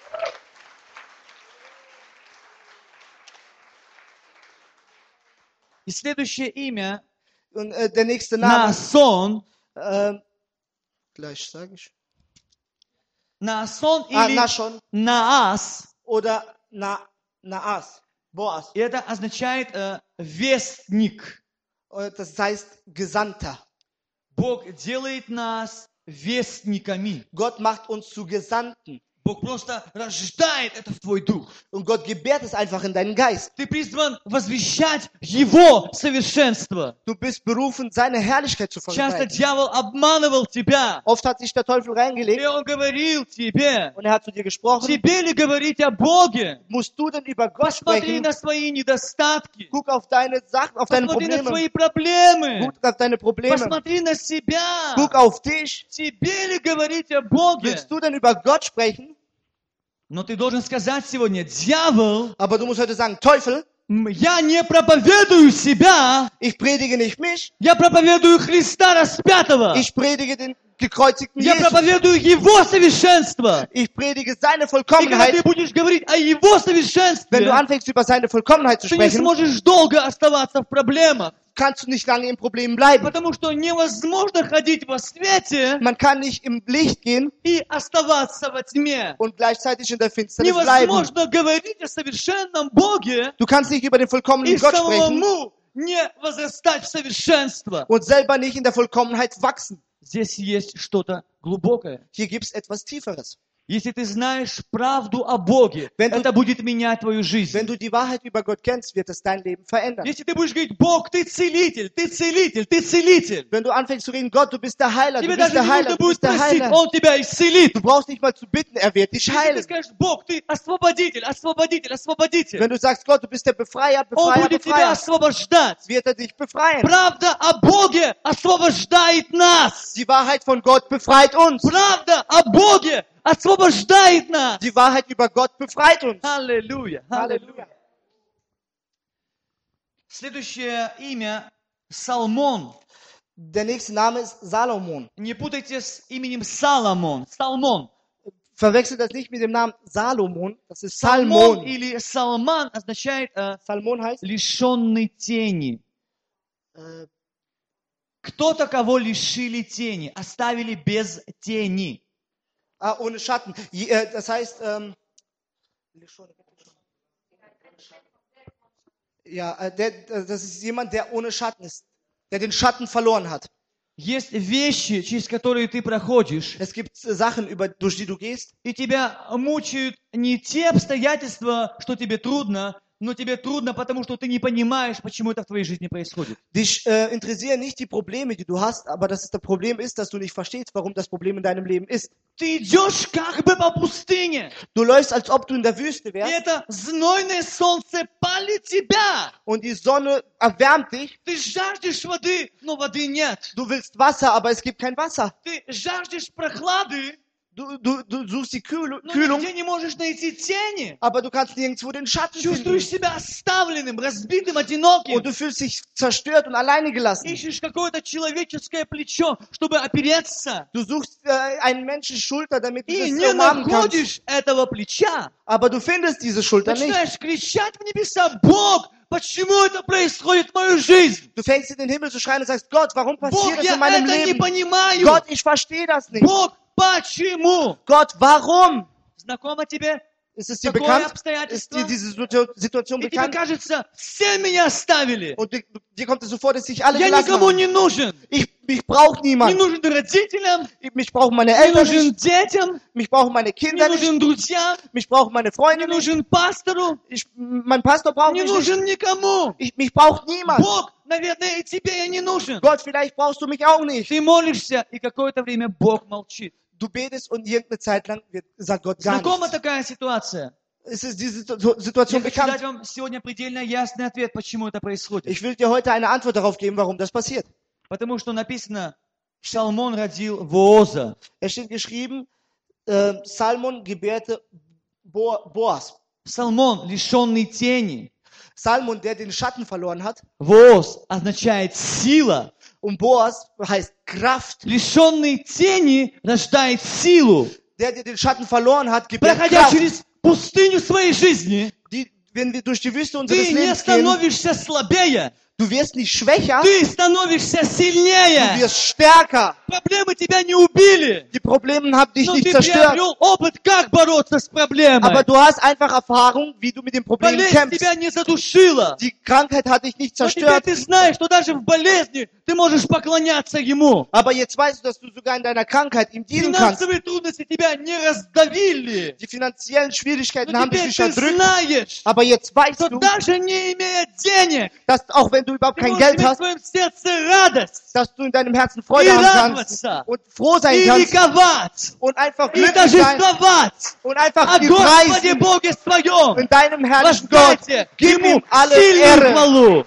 И следующее имя Und der nächste Name, Наасон. gleich sage ich. Наасон или Nashon Наас. oder Naas, Boas. И это означает вестник. Das heißt Gesandter. Бог делает нас вестниками. Gott macht uns zu Gesandten. Бог просто рождает это в твой дух. Und Gott gebärt es einfach in deinen Geist. Ты призван возвещать Его совершенство. Du bist berufen, seine Herrlichkeit zu Часто verbreiten. дьявол обманывал тебя. Oft hat sich der Teufel И reingelegt он говорил тебе, und er hat zu dir gesprochen. тебе ли говорить о Боге? Musst du denn über Gott Посмотри sprechen? на свои недостатки. Guck auf deine Sachen, auf deine Посмотри на Probleme. свои проблемы. Guck auf deine Probleme. Посмотри на себя. Guck auf dich. Тебе ли говорить о Боге? Willst du denn über Gott sprechen? Но ты должен сказать сегодня, дьявол, Aber du musst heute sagen, Teufel, я не проповедую себя, ich predige nicht mich, я проповедую Христа распятого. ich predige den gekreuzigten Я Jesus. проповедую Его совершенство. Ich predige seine И когда ты Vollkommenheit. будешь говорить о Его Wenn du совершенстве, anfängst, über seine Vollkommenheit zu ты не sprechen, сможешь долго оставаться в проблемах. kannst du nicht lange im Problem bleiben. Потому что невозможно ходить во свете Man kann nicht im Licht gehen и оставаться во тьме. und gleichzeitig in der Finsternis bleiben. Невозможно говорить о совершенном Боге Du kannst nicht über den и vollkommenen Gott sprechen самому не возрастать в совершенство. und selber nicht in der Vollkommenheit wachsen. Здесь есть что-то глубокое. Hier gibt es etwas Tieferes. Если ты знаешь правду о Боге, Wenn du- это будет менять твою жизнь. Wenn du die Wahrheit über Gott kennst, wird es dein Leben verändern. Если ты будешь говорить, Бог, ты целитель, ты целитель, ты целитель. Wenn du anfängst zu reden, Gott, du bist der Heiler, du Тебе bist даже der не Heiler, нужно du будет bist der просить, Heiler. Он тебя исцелит. Du brauchst nicht mal zu bitten, er wird dich Если ты heilen. скажешь, Бог, ты освободитель, освободитель, освободитель, Wenn du sagst, Gott, du bist der Befreier, Он Befreier, будет тебя Befreier, освобождать. wird er dich befreien. Правда о Боге освобождает нас. Die Wahrheit von Gott befreit uns. Правда о Боге освобождает нас. Die Wahrheit über Gott befreit uns. Аллилуйя. Halleluja. Следующее имя Салмон. Der nächste Name ist Salomon. Не путайте с именем Соломон. Салмон. Verwechselt das nicht mit dem Namen Salomon. Das ist Салмон Salmon. или Салман означает Salmon heißt лишенный тени. Кто-то, кого лишили тени, оставили без тени. ohne Schatten. Das heißt, ja, das ist jemand, der ohne Schatten ist, der den Schatten verloren hat. Есть вещи, через которые ты проходишь, Es gibt Sachen, durch die du gehst, и тебя мучают не те обстоятельства, что тебе трудно, но тебе трудно, потому что ты не понимаешь, почему это в твоей жизни происходит. dich interessieren nicht die Probleme, die du hast, aber das Problem ist, dass du nicht verstehst, warum das Problem in deinem Leben ist. Ты идешь как бы по пустыне, Du läufst, als ob du in der Wüste и wärst это знойное солнце палит тебя. und die Sonne erwärmt dich. Ты жаждешь воды, но воды нет. Du willst Wasser, aber es gibt kein Wasser. Ты жаждешь прохлады, Du suchst die но Kühlung, нигде не можешь найти тени. aber du kannst nirgendwo den Schatten Чувствуешь finden. себя оставленным, разбитым, одиноким. Und du fühlst dich zerstört und alleine gelassen. Ищешь какое-то человеческое плечо, чтобы опереться. Du suchst einen Menschen Schulter, damit du И das не umarmen kannst. находишь этого плеча. Aber du findest diese Schulter nicht. Начинаешь кричать в небеса: Бог, почему это происходит в мою жизнь? Du fängst in den Himmel zu schreien und sagst, Gott, warum Бог, passiert das я in meinem это не Leben? понимаю. Gott, ich verstehe das nicht. Бог, почему? Gott, warum? Знакомо тебе Ist es dir такое bekannt? Ist обстоятельство? dir diese Situation И тебе bekannt? кажется, все меня оставили. Und dir kommt es so vor, dass sich alle Я gelassen никому haben. не нужен. Mich braucht Не niemand. нужен родителям, Mich brauchen meine не Eltern нужен nicht. детям, Mich brauchen meine не Kinder nicht. нужен друзьям, Mich brauchen meine не Freunde nicht. нужен пастору, Mein Pastor braucht не mich nicht. нужен никому. Mich braucht niemand. Бог, наверное, и тебе я не нужен. Gott, vielleicht brauchst du mich auch nicht. Ты молишься, и какое-то время Бог молчит. Du betest und irgendeine Zeit lang sagt Gott gar Знакома nichts. такая ситуация? Es ist diese Я Situation хочу дать bekannt. вам сегодня предельно ясный ответ, почему это происходит. Ich will dir heute eine Antwort darauf geben, warum das passiert. Потому что написано, Салмон родил Вооза. Es steht geschrieben, Salmon gebärte Boas. Салмон, лишенный тени. Salmon, der den Schatten verloren hat. Вооз означает сила. Und Boas heißt Kraft. Лишенный тени рождает силу. Der den Schatten verloren hat, gebärt Проходя Kraft. через пустыню своей жизни, Wenn wir durch die Wüste unseres ты не Lebens gehen, становишься слабее, du wirst nicht schwächer, ты становишься du сильнее. wirst stärker. Проблемы тебя не убили, Die Probleme haben dich но nicht ты zerstört. приобрел опыт, как бороться с проблемой. Aber du hast einfach Erfahrung, wie du mit dem Problem Болезнь kämpfst. тебя не задушила. Die Krankheit hat dich nicht Но теперь zerstört. ты знаешь, что даже в болезни ты можешь поклоняться Ему. Aber jetzt weißt du, dass du sogar in deiner Krankheit ihm dienen kannst. Финансовые трудности тебя не раздавили. Die finanziellen Schwierigkeiten Но haben dich теперь nicht ты erdrückt. знаешь, Aber jetzt weißt что du, даже не имея денег, dass auch wenn du überhaupt ты kein можешь Geld иметь в hast, своем сердце радость dass du in deinem Herzen и Freude haben kannst радоваться, und froh sein и kannst ликовать, und einfach и glücklich sein торжествовать und einfach о ihn Господе preisen Боге своем. in deinem herrlichen Gott. Воздайте Gib Ему ihm alle сильную Ehre. хвалу.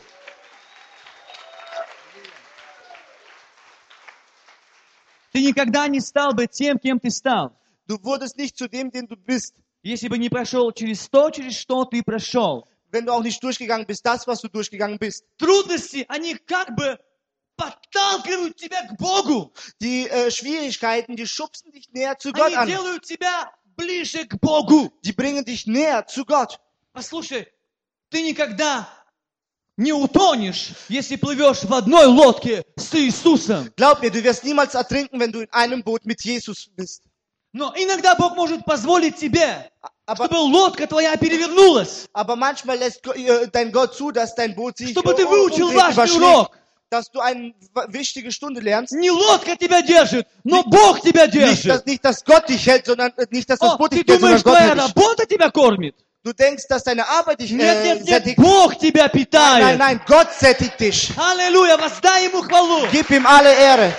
Ты никогда не стал бы тем, кем ты стал, Du wurdest nicht zu dem, den du bist, если бы не прошел через то, через что ты прошел. wenn du auch nicht durchgegangen bist, das, was du durchgegangen bist. Трудности, они как бы подталкивают тебя к Богу. Die Schwierigkeiten, die schubsen dich näher zu Gott Они an. делают тебя ближе к Богу. Die bringen dich näher zu Gott. Послушай, ты никогда не утонешь, если плывешь в одной лодке с Иисусом. Glaub mir, du wirst niemals ertrinken, wenn du in einem Boot mit Jesus bist. Но иногда Бог может позволить тебе, Aber, чтобы лодка твоя перевернулась, aber manchmal lässt dein Gott zu, dass dein Boot sich чтобы ты выучил важный überschlägt, урок. dass du eine wichtige Stunde lernst. Не лодка тебя держит, но Бог тебя держит. Nicht, dass Gott dich hält, sondern nicht, dass das О, Boot ты dich hält, sondern думаешь, Gott твоя hält dich. работа тебя кормит? Du denkst, dass deine Arbeit dich Нет, нет, нет, sättigt. Бог тебя Nein, питает. nein, Gott sättigt dich. Аллилуйя, воздай Ему хвалу. Gib ihm alle Ehre.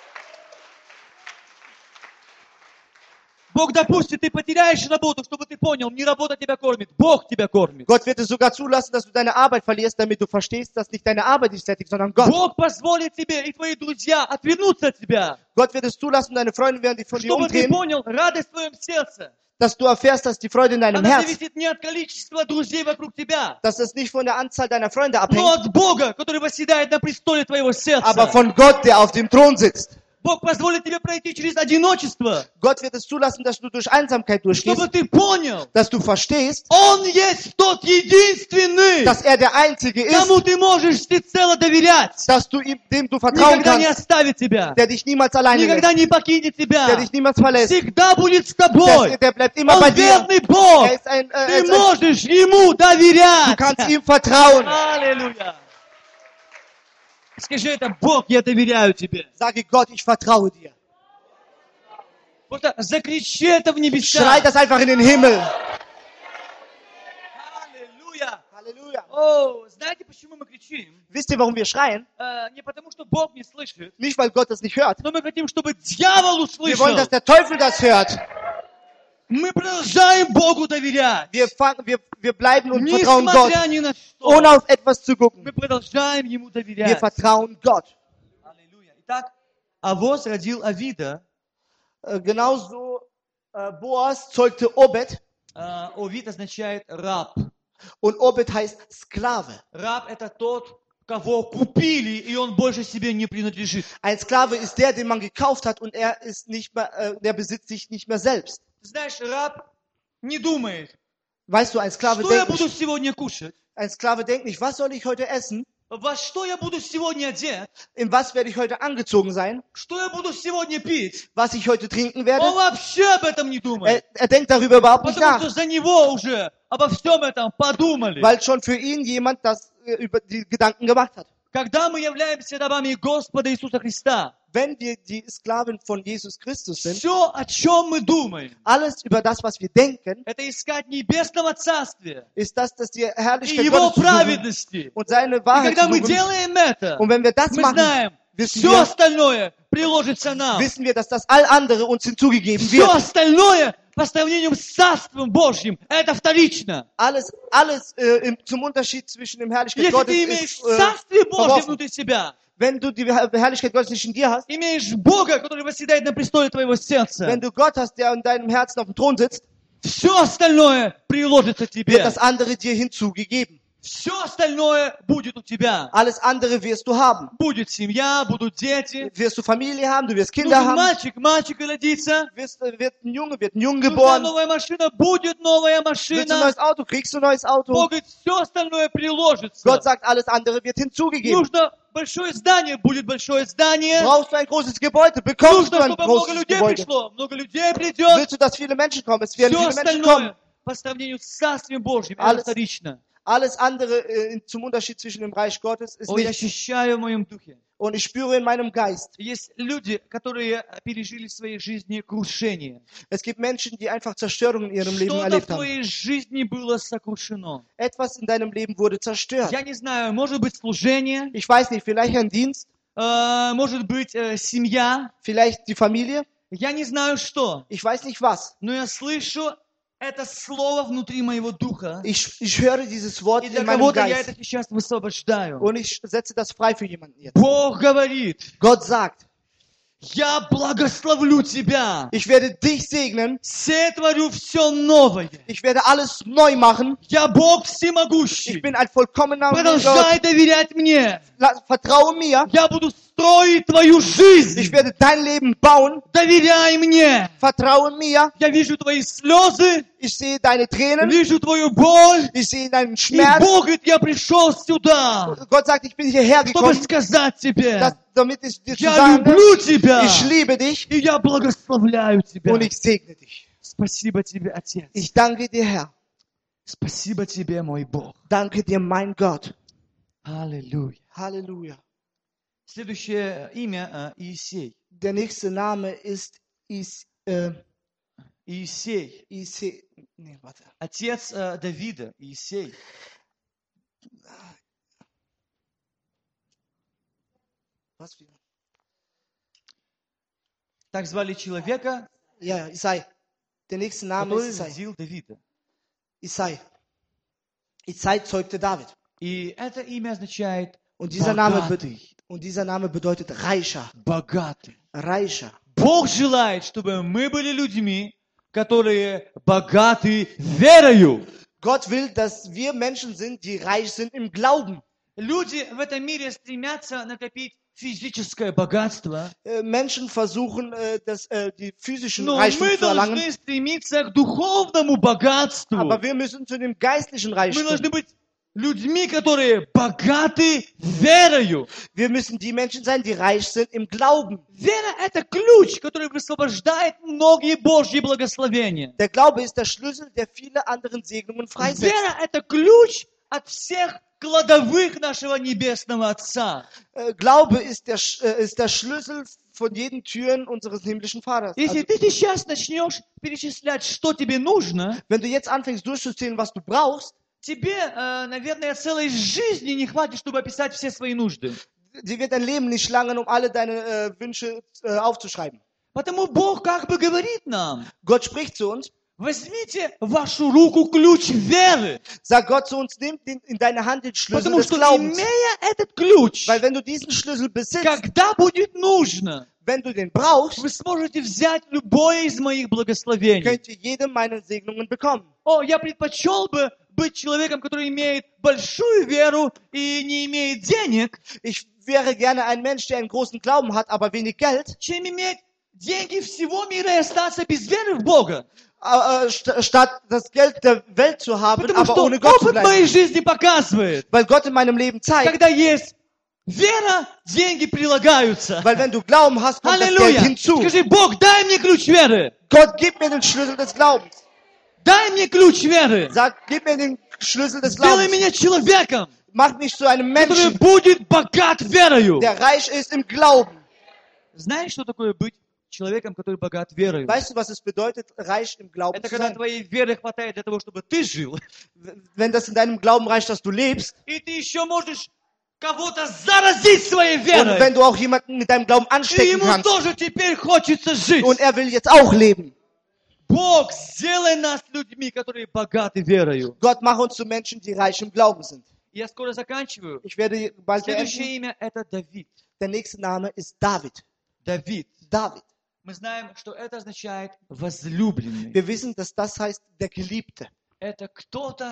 Бог допустит, ты потеряешь работу, чтобы ты понял, не работа тебя кормит, Бог тебя кормит. Gott wird es sogar zulassen, dass du deine Arbeit verlierst, damit du verstehst, dass nicht deine Arbeit dich sättigt, sondern Gott. Бог позволит тебе и твои друзья отвернуться от тебя, Gott wird es zulassen, deine Freunde werden dich von dir чтобы ты umdrehen, понял радость в твоем сердце. dass du erfährst, dass die Freude in deinem Она Herz, зависит не от количества друзей вокруг тебя, dass es nicht von der Anzahl deiner Freunde но abhängt, от Бога, который восседает на престоле твоего aber сердца. von Gott, der auf dem Thron sitzt. Бог позволит тебе пройти через одиночество, Gott wird es zulassen, dass du durch Einsamkeit durchgehst, чтобы ты понял, dass du verstehst, Он есть тот единственный, dass er der Einzige ist, кому ты можешь всецело доверять. dass du ihm, dem du vertrauen Никогда не kannst, оставит тебя, der dich niemals alleine никогда lässt, не покинет der тебя, dich niemals verlässt, всегда будет с тобой. der bleibt immer bei Он dir. верный Бог. Er ist ein, Ты можешь Ему du доверять. kannst ihm vertrauen. Аллилуйя. Скажи это, Бог, я доверяю Тебе. Sage Gott, ich vertraue dir. Просто закричи это в небеса. Schrei das einfach in den Himmel. Аллилуйя. Halleluja. О, знаете, почему мы кричим? Wisst ihr, warum wir schreien? Не потому, что Бог не слышит, Nicht, weil Gott das nicht hört. но мы хотим, чтобы дьявол Wir wollen, услышал. dass der Teufel das hört. Мы продолжаем Богу доверять. Wir bleiben und vertrauen Gott, Несмотря ни на ohne что. auf etwas zu gucken. Мы продолжаем Ему Wir доверять. vertrauen Gott. Аллилуйя. Итак, Авос родил Авида. Genauso Boas zeugte Obed. Овид означает раб. Und Obed heißt Sklave. Раб это тот, кого купили, и он больше себе не принадлежит. Ein Sklave ist der, den man gekauft hat und er ist nicht mehr, der besitzt sich nicht mehr selbst. Ты знаешь, раб не думает, Weißt du, ein Sklave что я denkt буду nicht, сегодня кушать, was soll ich heute essen? во что я буду сегодня одет, In was werde ich heute angezogen sein? что я буду сегодня пить. Was ich heute trinken werde? Он вообще об этом не думает. Er denkt darüber überhaupt nicht Потому что nach, за него уже обо всем этом подумали. weil schon für ihn jemand das über die Gedanken gemacht hat. Когда мы являемся рабами Господа Иисуса Христа, Wenn wir die Sklaven von Jesus Christus sind, все, о чем мы думаем, alles über das, was wir denken, это искать небесного Царствия ist das, dass die и Herrlichkeit Его Gottes zu suchen праведности. und seine И Wahrheit когда zu мы suchen. делаем это, Und wenn wir das мы machen, знаем, wissen все wir, остальное приложится нам. wissen wir, dass das all andere uns hinzugegeben Все wird. остальное по сравнению с Царством Божьим, это вторично. Alles zum Unterschied zwischen dem Herrlichkeit Если Gottes ты имеешь ist Царствие Божье verworfen. внутри себя, Wenn du die Herrlichkeit Gottes nicht in dir hast, имеешь Бога, который восседает на престоле твоего сердца, wenn du Gott hast, der in deinem Herzen auf dem Thron sitzt, все остальное приложится wird тебе. das andere dir hinzugegeben. Все остальное будет у тебя. Alles andere wirst du haben. Будет семья, будут дети. Wirst du Familie haben, du wirst Kinder Нужен haben, мальчик родится. wird ein Junge Нужна geboren, новая машина, будет новая willst du ein машина. neues Auto, kriegst du ein neues Auto. Бог говорит, все остальное приложится. Gott sagt, alles andere wird hinzugegeben. Нужно большое здание, будет большое здание. Brauchst du ein großes Gebäude, bekommst du Нужно, ein чтобы много großes людей Gebäude. пришло. Много людей придет. Willst du, dass viele Menschen kommen? Es werden Все viele Menschen kommen. остальное по сравнению с Царствием Божьим, это Alles- вторично. Alles andere zum Unterschied zwischen dem Reich Gottes ist О, я nicht. ощущаю в моем духе. Und ich spüre in meinem Geist, Есть люди, которые пережили в своей жизни крушение. es gibt Menschen, die einfach Zerstörung in ihrem Leben Что-то в erlebt haben. твоей жизни было сокрушено. Etwas in deinem Leben wurde zerstört. Я не знаю, может быть служение, Ich weiß nicht, vielleicht ein Dienst, может быть семья. vielleicht die Familie, Я не знаю что. ich weiß nicht was. Но я слышу это слово внутри моего духа. Ich höre dieses Wort И для in meinem кого-то я это Geist сейчас высвобождаю. und ich setze das frei für jemanden jetzt. Бог говорит, Gott sagt, я благословлю тебя. ich werde dich segnen, Сотворю все новое. ich werde alles neu machen, Я Бог ich всемогущий. bin ein vollkommener Gott, Продолжай доверять мне. vertraue mir, Я буду строить твою жизнь. ich werde dein Leben bauen, Доверяй мне. vertraue mir, Я вижу твои слезы, ich sehe deine Tränen, вижу твою боль. ich sehe deinen И Schmerz. Бог говорит, я пришел сюда, Gott sagt, ich bin hierher чтобы gekommen, сказать тебе, damit ich dir zu я sagen, люблю тебя. ich liebe dich И я благословляю тебя. und ich segne dich. Спасибо тебе, Отец. Ich danke dir, Herr. Спасибо тебе, мой Бог. Danke dir, mein Gott. Аллилуйя. Halleluja. Следующее имя Иисей. Der nächste Name ist Иисей. Warte. Отец Давида, Иисей. Was für? Так звали человека, Ja, Isai. Der nächste Name который ist Isai. родил Давида. Isai. Isai zeugte David. И это имя означает Und dieser Name, богатый. bedeutet reicher. Богатый. Reicher. Бог желает, чтобы мы были людьми, которые богаты верою. Gott will, dass wir Menschen sind, die reich sind im Glauben. Люди в этом мире стремятся накопить физическое богатство, Menschen versuchen, die physischen но Reichtum мы zu erlangen. должны стремиться к духовному богатству. Aber wir müssen zu dem geistlichen Мы Reichtum. должны быть людьми, которые богаты верою. Wir müssen die Menschen sein, die reich sind im Glauben. Вера – это ключ, который высвобождает многие Божьи благословения. Der Glaube ist der Schlüssel, der viele anderen Segnungen freisetzt. Вера – это ключ от всех кладовых нашего Небесного Отца. Glaube ist der Schlüssel von jeden Türen unseres himmlischen Vaters. Если Also, ты сейчас начнешь перечислять, что тебе нужно, wenn du jetzt anfängst durchzuzählen, was du brauchst, тебе, наверное, целой жизни не хватит, чтобы описать все свои нужды. dir wird dein Leben nicht langen, um alle deine Wünsche aufzuschreiben. Потому Бог как бы говорит нам, Gott spricht zu uns, возьмите в вашу руку ключ веры. sagt Gott zu uns, nimm in deine Hand den Schlüssel Потому des что, Glaubens. имея этот ключ, Weil wenn du diesen Schlüssel besitzt, когда будет нужно, wenn du den brauchst, вы сможете взять любое из моих благословений. könnt ihr jede meiner Segnungen bekommen. О, я предпочел бы быть человеком, который имеет большую веру и не имеет денег, Ich wäre gerne ein Mensch, der einen großen Glauben hat, aber wenig Geld, чем иметь деньги всего мира и остаться без веры в Бога. statt das Geld der Welt zu haben, Потому aber что ohne Gott zu опыт моей bleiben. жизни показывает, Weil Gott in meinem Leben zeigt, когда есть вера, деньги прилагаются. weil wenn du Glauben hast, kommt das Geld Аллилуйя! hinzu. Скажи, Бог, дай мне ключ веры. Gott, gib mir den Schlüssel des Glaubens. Дай мне ключ веры. Sag, gib mir den Schlüssel des Сделай Glaubens. меня человеком, Mach mich zu einem который Menschen, будет богат верою. der reich ist im Glauben. Знаешь, что такое быть человеком, который богат верою? Weißt du, was es bedeutet, reich im Glauben Это zu когда sein? твоей веры хватает для того, чтобы ты жил, Wenn das in deinem Glauben reicht, dass du lebst, и ты еще можешь кого-то заразить своей und верой. wenn du auch jemanden mit deinem Glauben И anstecken ему kannst, тоже теперь хочется жить. und er will jetzt auch leben. Бог, сделай нас людьми, которые богаты верою. Gott, mach uns zu Menschen, die reich im Glauben sind. Я скоро заканчиваю. Ich werde bald beenden. Следующее имя – это Давид. Der nächste Name ist David. Давид. David. Мы знаем, что это означает возлюбленный. Wir wissen, dass das heißt der Geliebte. Это кто-то,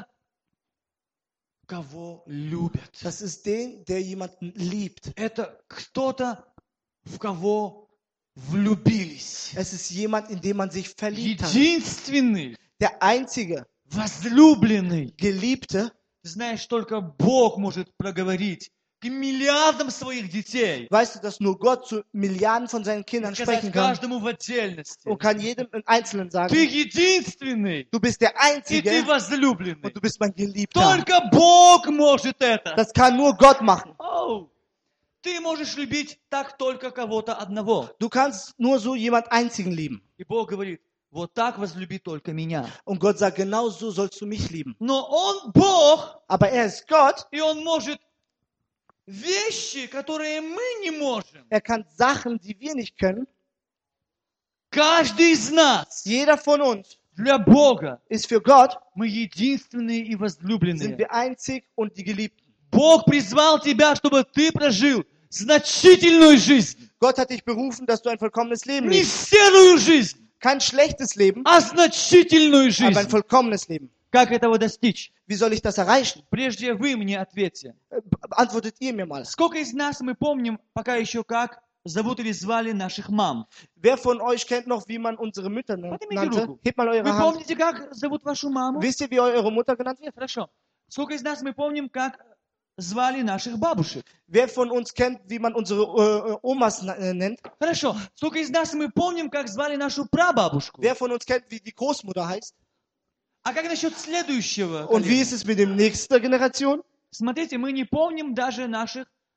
кого любят. Das ist der jemanden liebt. Это кто-то, в кого влюбились. Es ist jemand, in den man sich verliebt hat. Единственный, Der einzige возлюбленный. Geliebte, Ты знаешь, только Бог может проговорить к миллиардам своих детей. weißt du, dass nur Gott zu Milliarden von seinen Kindern Сказать sprechen kann каждому в отдельности. und kann jedem im Einzelnen Ты sagen, единственный, du bist der и ты Einzige возлюбленный. und du bist mein Geliebter. Только Бог может это. Das kann nur Gott machen. Оу. Ты можешь любить так только кого-то одного. Du kannst nur so jemand Einzigen lieben. И Бог говорит, вот так возлюби только меня. Und Gott sagt, genau so sollst du mich lieben. Но Он Бог, Aber er ist Gott, и Он может вещи, которые мы не можем. er kann Sachen, die wir nicht können. Каждый из нас Jeder von uns для Бога ist für Gott, мы единственные и sind возлюбленные. wir einzig und die Geliebten. Бог призвал тебя, чтобы ты прожил значительную жизнь. Gott hat dich berufen, dass du ein vollkommenes Leben Не lebst. серую жизнь, Kein schlechtes Leben, а значительную aber ein жизнь. vollkommenes Leben. Как этого достичь? Wie soll ich das erreichen? Прежде вы мне ответьте. Antwortet ihr mir mal. Сколько из нас мы помним, пока еще как зовут или звали наших мам? Wer von euch kennt noch, wie man unsere Mütter Поднимите nannte? руку. Hebt mal Вы eure Hand. помните, как зовут вашу маму? Wisst ihr, wie eure Mutter genannt wird? Хорошо. Сколько из нас мы помним, как звали наших бабушек? Wer von uns kennt, wie man unsere Omas nennt? Хорошо. Сколько из нас мы помним, как звали нашу прабабушку? Wer von uns kennt, wie die Großmutter heißt? А как насчет следующего Und wie колена? ist es mit der nächsten Generation? Смотрите, мы не помним даже наших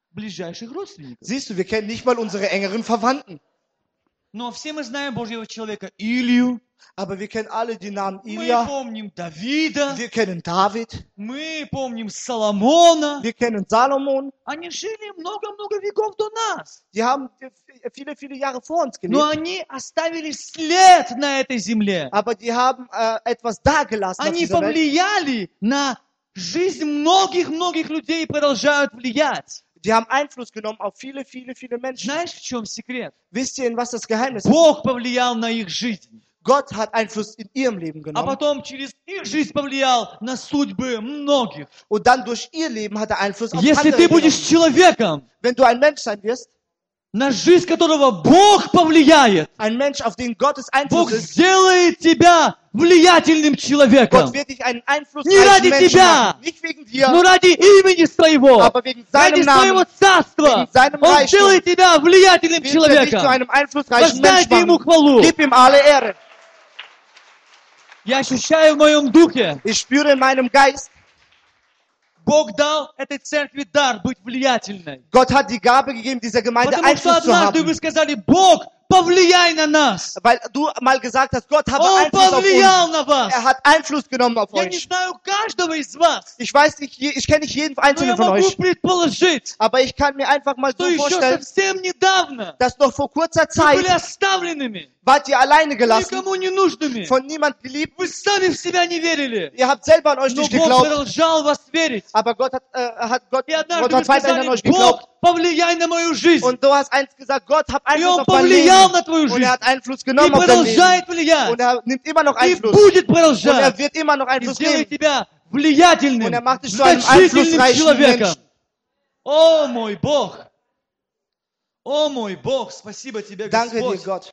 ближайших родственников. Siehst du, wir kennen nicht mal unsere engeren Verwandten. Но все мы знаем Божьего человека Илью. Aber wir kennen alle die Namen Мы Elia. помним Давида. Wir kennen David. Мы помним Соломона. Wir kennen Salomon. Они жили много-много веков до нас. Die haben viele, viele Jahre vor uns Но gelebt. они оставили след на этой земле. Aber die haben etwas dagelassen auf Они dieser Welt. повлияли на жизнь многих-многих людей и продолжают влиять. Die haben Einfluss genommen auf viele, viele, viele Menschen. Знаешь, в чем секрет? Wisst ihr, in was das Geheimnis ist? Бог повлиял на их жизнь. Gott hat Einfluss in ihrem Leben А genommen. потом через их жизнь повлиял на судьбы многих. Und dann durch ihr Leben hat er Einfluss auf Если andere ты будешь genommen. человеком, Wenn du ein Mensch sein wirst, на жизнь которого Бог повлияет, ein Mensch, auf den Gottes Бог Einfluss ist, сделает тебя влиятельным человеком. Gott wird dich einen Не einflussreichen ради Menschen тебя, machen. Nicht wegen dir, но ради имени своего, aber wegen ради seinem своего Namen. царства. wegen seinem Он Reichtum. сделает тебя влиятельным Wird er dich zu человеком. einem einflussreichen Mensch Воздайте ему machen. хвалу. Gib ihm alle Ehre. Я ощущаю в моем духе, Ich spüre in meinem Geist, Бог дал этой церкви дар быть влиятельной. Gott hat die Gabe gegeben, dieser Gemeinde Потому что Einfluss zu однажды вы haben. сказали, Бог, повлияй на нас. Weil du mal gesagt hast, Gott habe Он Einfluss auf повлиял uns. на вас. Er hat Einfluss genommen auf Я не euch. знаю каждого из вас, Ich weiß nicht, ich kenne nicht jeden но я einzelnen von могу euch. предположить, Aber ich kann mir einfach mal что so еще vorstellen, совсем недавно dass noch vor kurzer вы были Zeit оставленными, wart ihr alleine gelassen, никому не нужными. von niemand geliebt. Вы сами в себя не верили. Ihr habt selber an euch Но nicht Бог geglaubt. продолжал вас верить. Aber Gott И Gott однажды вы hat weiterhin an сказали, euch geglaubt. Бог, повлияй на мою жизнь. Und du hast eins gesagt, Gott hat И Einfluss Он auf mein повлиял Leben. на твою Und жизнь. er hat Einfluss И genommen auf dein Leben. продолжает влиять. Und er nimmt immer noch И Einfluss. будет Und er продолжать. wird immer noch И Einfluss сделает nehmen. тебя влиятельным, Und er macht dich zu einem значительным einflussreichen человеком. Menschen. О, мой Бог! О, мой Бог! Спасибо тебе, Danke dir, Господь. Gott.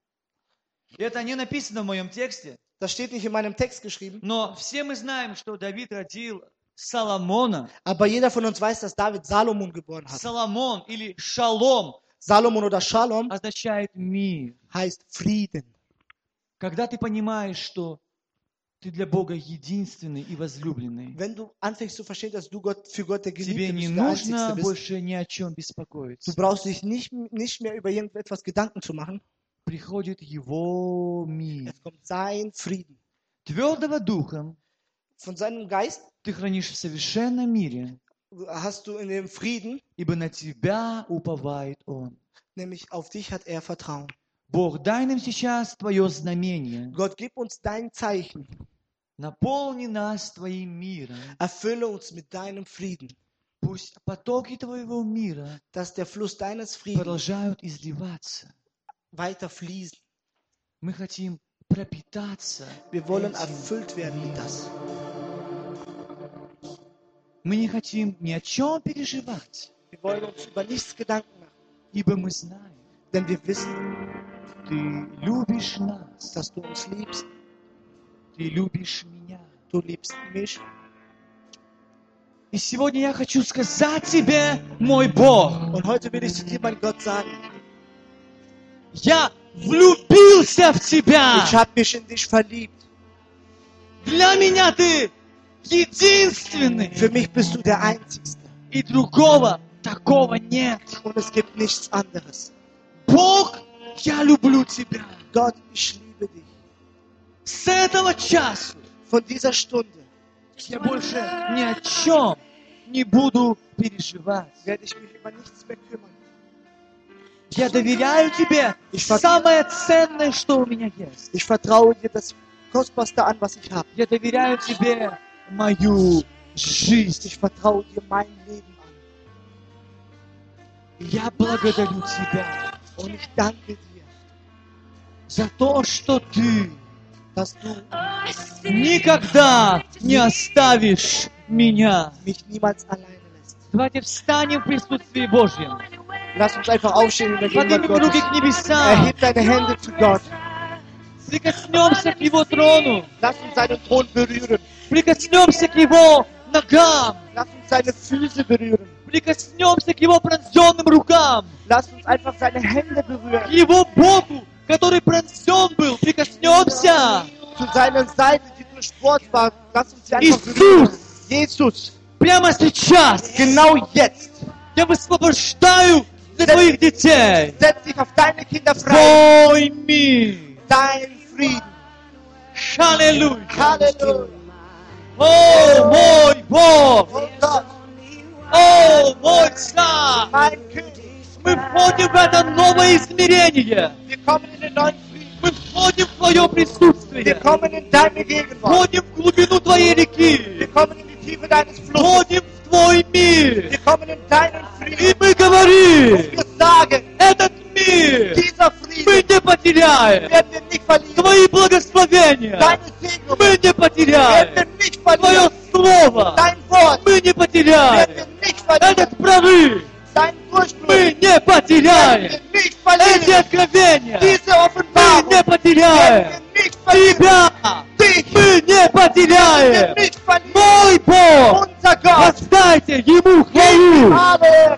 Это не написано в моем тексте, Das steht nicht in meinem Text geschrieben. но все мы знаем, что Давид родил Соломона. Aber jeder von uns weiß, dass David Salomon geboren hat. Соломон или Шалом Salomon oder Shalom означает мир. heißt Frieden. Когда ты понимаешь, что ты для Бога единственный и возлюбленный, Wenn du anfängst zu verstehen, dass du für Gott der тебе Geliebte не bist, der нужно Einzigste bist, больше ни о чем беспокоиться. du brauchst dich nicht mehr über irgendetwas Gedanken zu machen. Приходит Его мир. Es kommt sein Frieden. Твердого духом Von seinem Geist ты хранишь в совершенном мире, hast du in dem Frieden, ибо на тебя уповает Он. nämlich auf dich hat er Vertrauen. Бог, дай нам сейчас Твое знамение. Gott, gib uns dein Zeichen. Наполни нас Твоим миром. Erfülle uns mit deinem Frieden, Пусть потоки Твоего мира dass der Fluss deines Friedens продолжают изливаться. weiter fließen. Мы хотим пропитаться. Wir wollen этим erfüllt werden mit миром. das. Мы не хотим ни о чем переживать, Wir wollen uns über nichts Gedanken machen, ибо мы знаем, denn wir wissen, Ты любишь нас, dass du uns liebst. Ты любишь меня. Du liebst mich. И сегодня я хочу сказать Тебе, мой Бог, Und heute will ich zu dir, mein Gott, sagen, я влюбился в Тебя. ich habe mich in dich verliebt. Для меня Ты единственный. Für mich bist du der Einzigste. И другого такого нет. Und es gibt nichts anderes. Бог, я люблю Тебя. Gott, ich liebe dich. С этого часу Von dieser Stunde я больше ни о чем не буду переживать. werde ich mich über nichts mehr kümmern. Я доверяю Тебе самое ценное, что у меня есть. Ich vertraue dir das Kostbarste an, was ich habe. Я доверяю Тебе мою жизнь. Ich vertraue dir mein Leben an. Я благодарю Тебя Und ich danke dir, за то, что Ты dass du никогда не оставишь меня. mich niemals alleine lässt. Давайте встанем в присутствии Божьем. Lass uns einfach aufstehen in der Gegenwart Поднимем руки Gottes. к небесам. Erheb deine Hände zu Gott. Прикоснемся к Его трону. Lass uns seinen Thron berühren. Прикоснемся к Его ногам. Lass uns seine Füße berühren. Прикоснемся к Его пронзенным рукам. Lass uns einfach seine Hände К berühren. Его Богу, который пронзен был. Прикоснемся. Zu seiner Seite, die durchbohrt war. Lass uns sie einfach berühren. Иисус, Jesus, прямо сейчас genau jetzt. Я высвобождаю для твоих детей Setz dich auf deine Kinder frei. твой мир. Dein Frieden. Аллилуйя. Halleluja. О, мой Бог! Oh Gott, О, мой Царь! mein König. Мы входим в это новое измерение. Wir kommen in den neuen Frieden. Мы входим в Твое Wir присутствие. kommen in deine Gegenwart. Входим в глубину Твоей реки. Wir kommen in die Tiefe deines Flusses. Входим в Твой мир. Wir kommen in deinen И Frieden. мы говорим, Wir sagen, этот мир dieser мы Frieden не потеряем. werden wir nicht verlieren. Твои благословения Deine Segnungen мы не werden потеряем. wir nicht Твое verlieren. Слово Dein Wort мы не werden потеряем. wir nicht verlieren. Этот прорыв Dein Durchbruch мы не werden потеряем. wir nicht Эти verlieren. откровения Diese мы Offenbarung не werden потеряем. wir nicht verlieren. Тебя Dich мы не werden потеряем. wir nicht verlieren. Мой Бог, Unser Gott, воздайте Ему хвалу. Halleluja.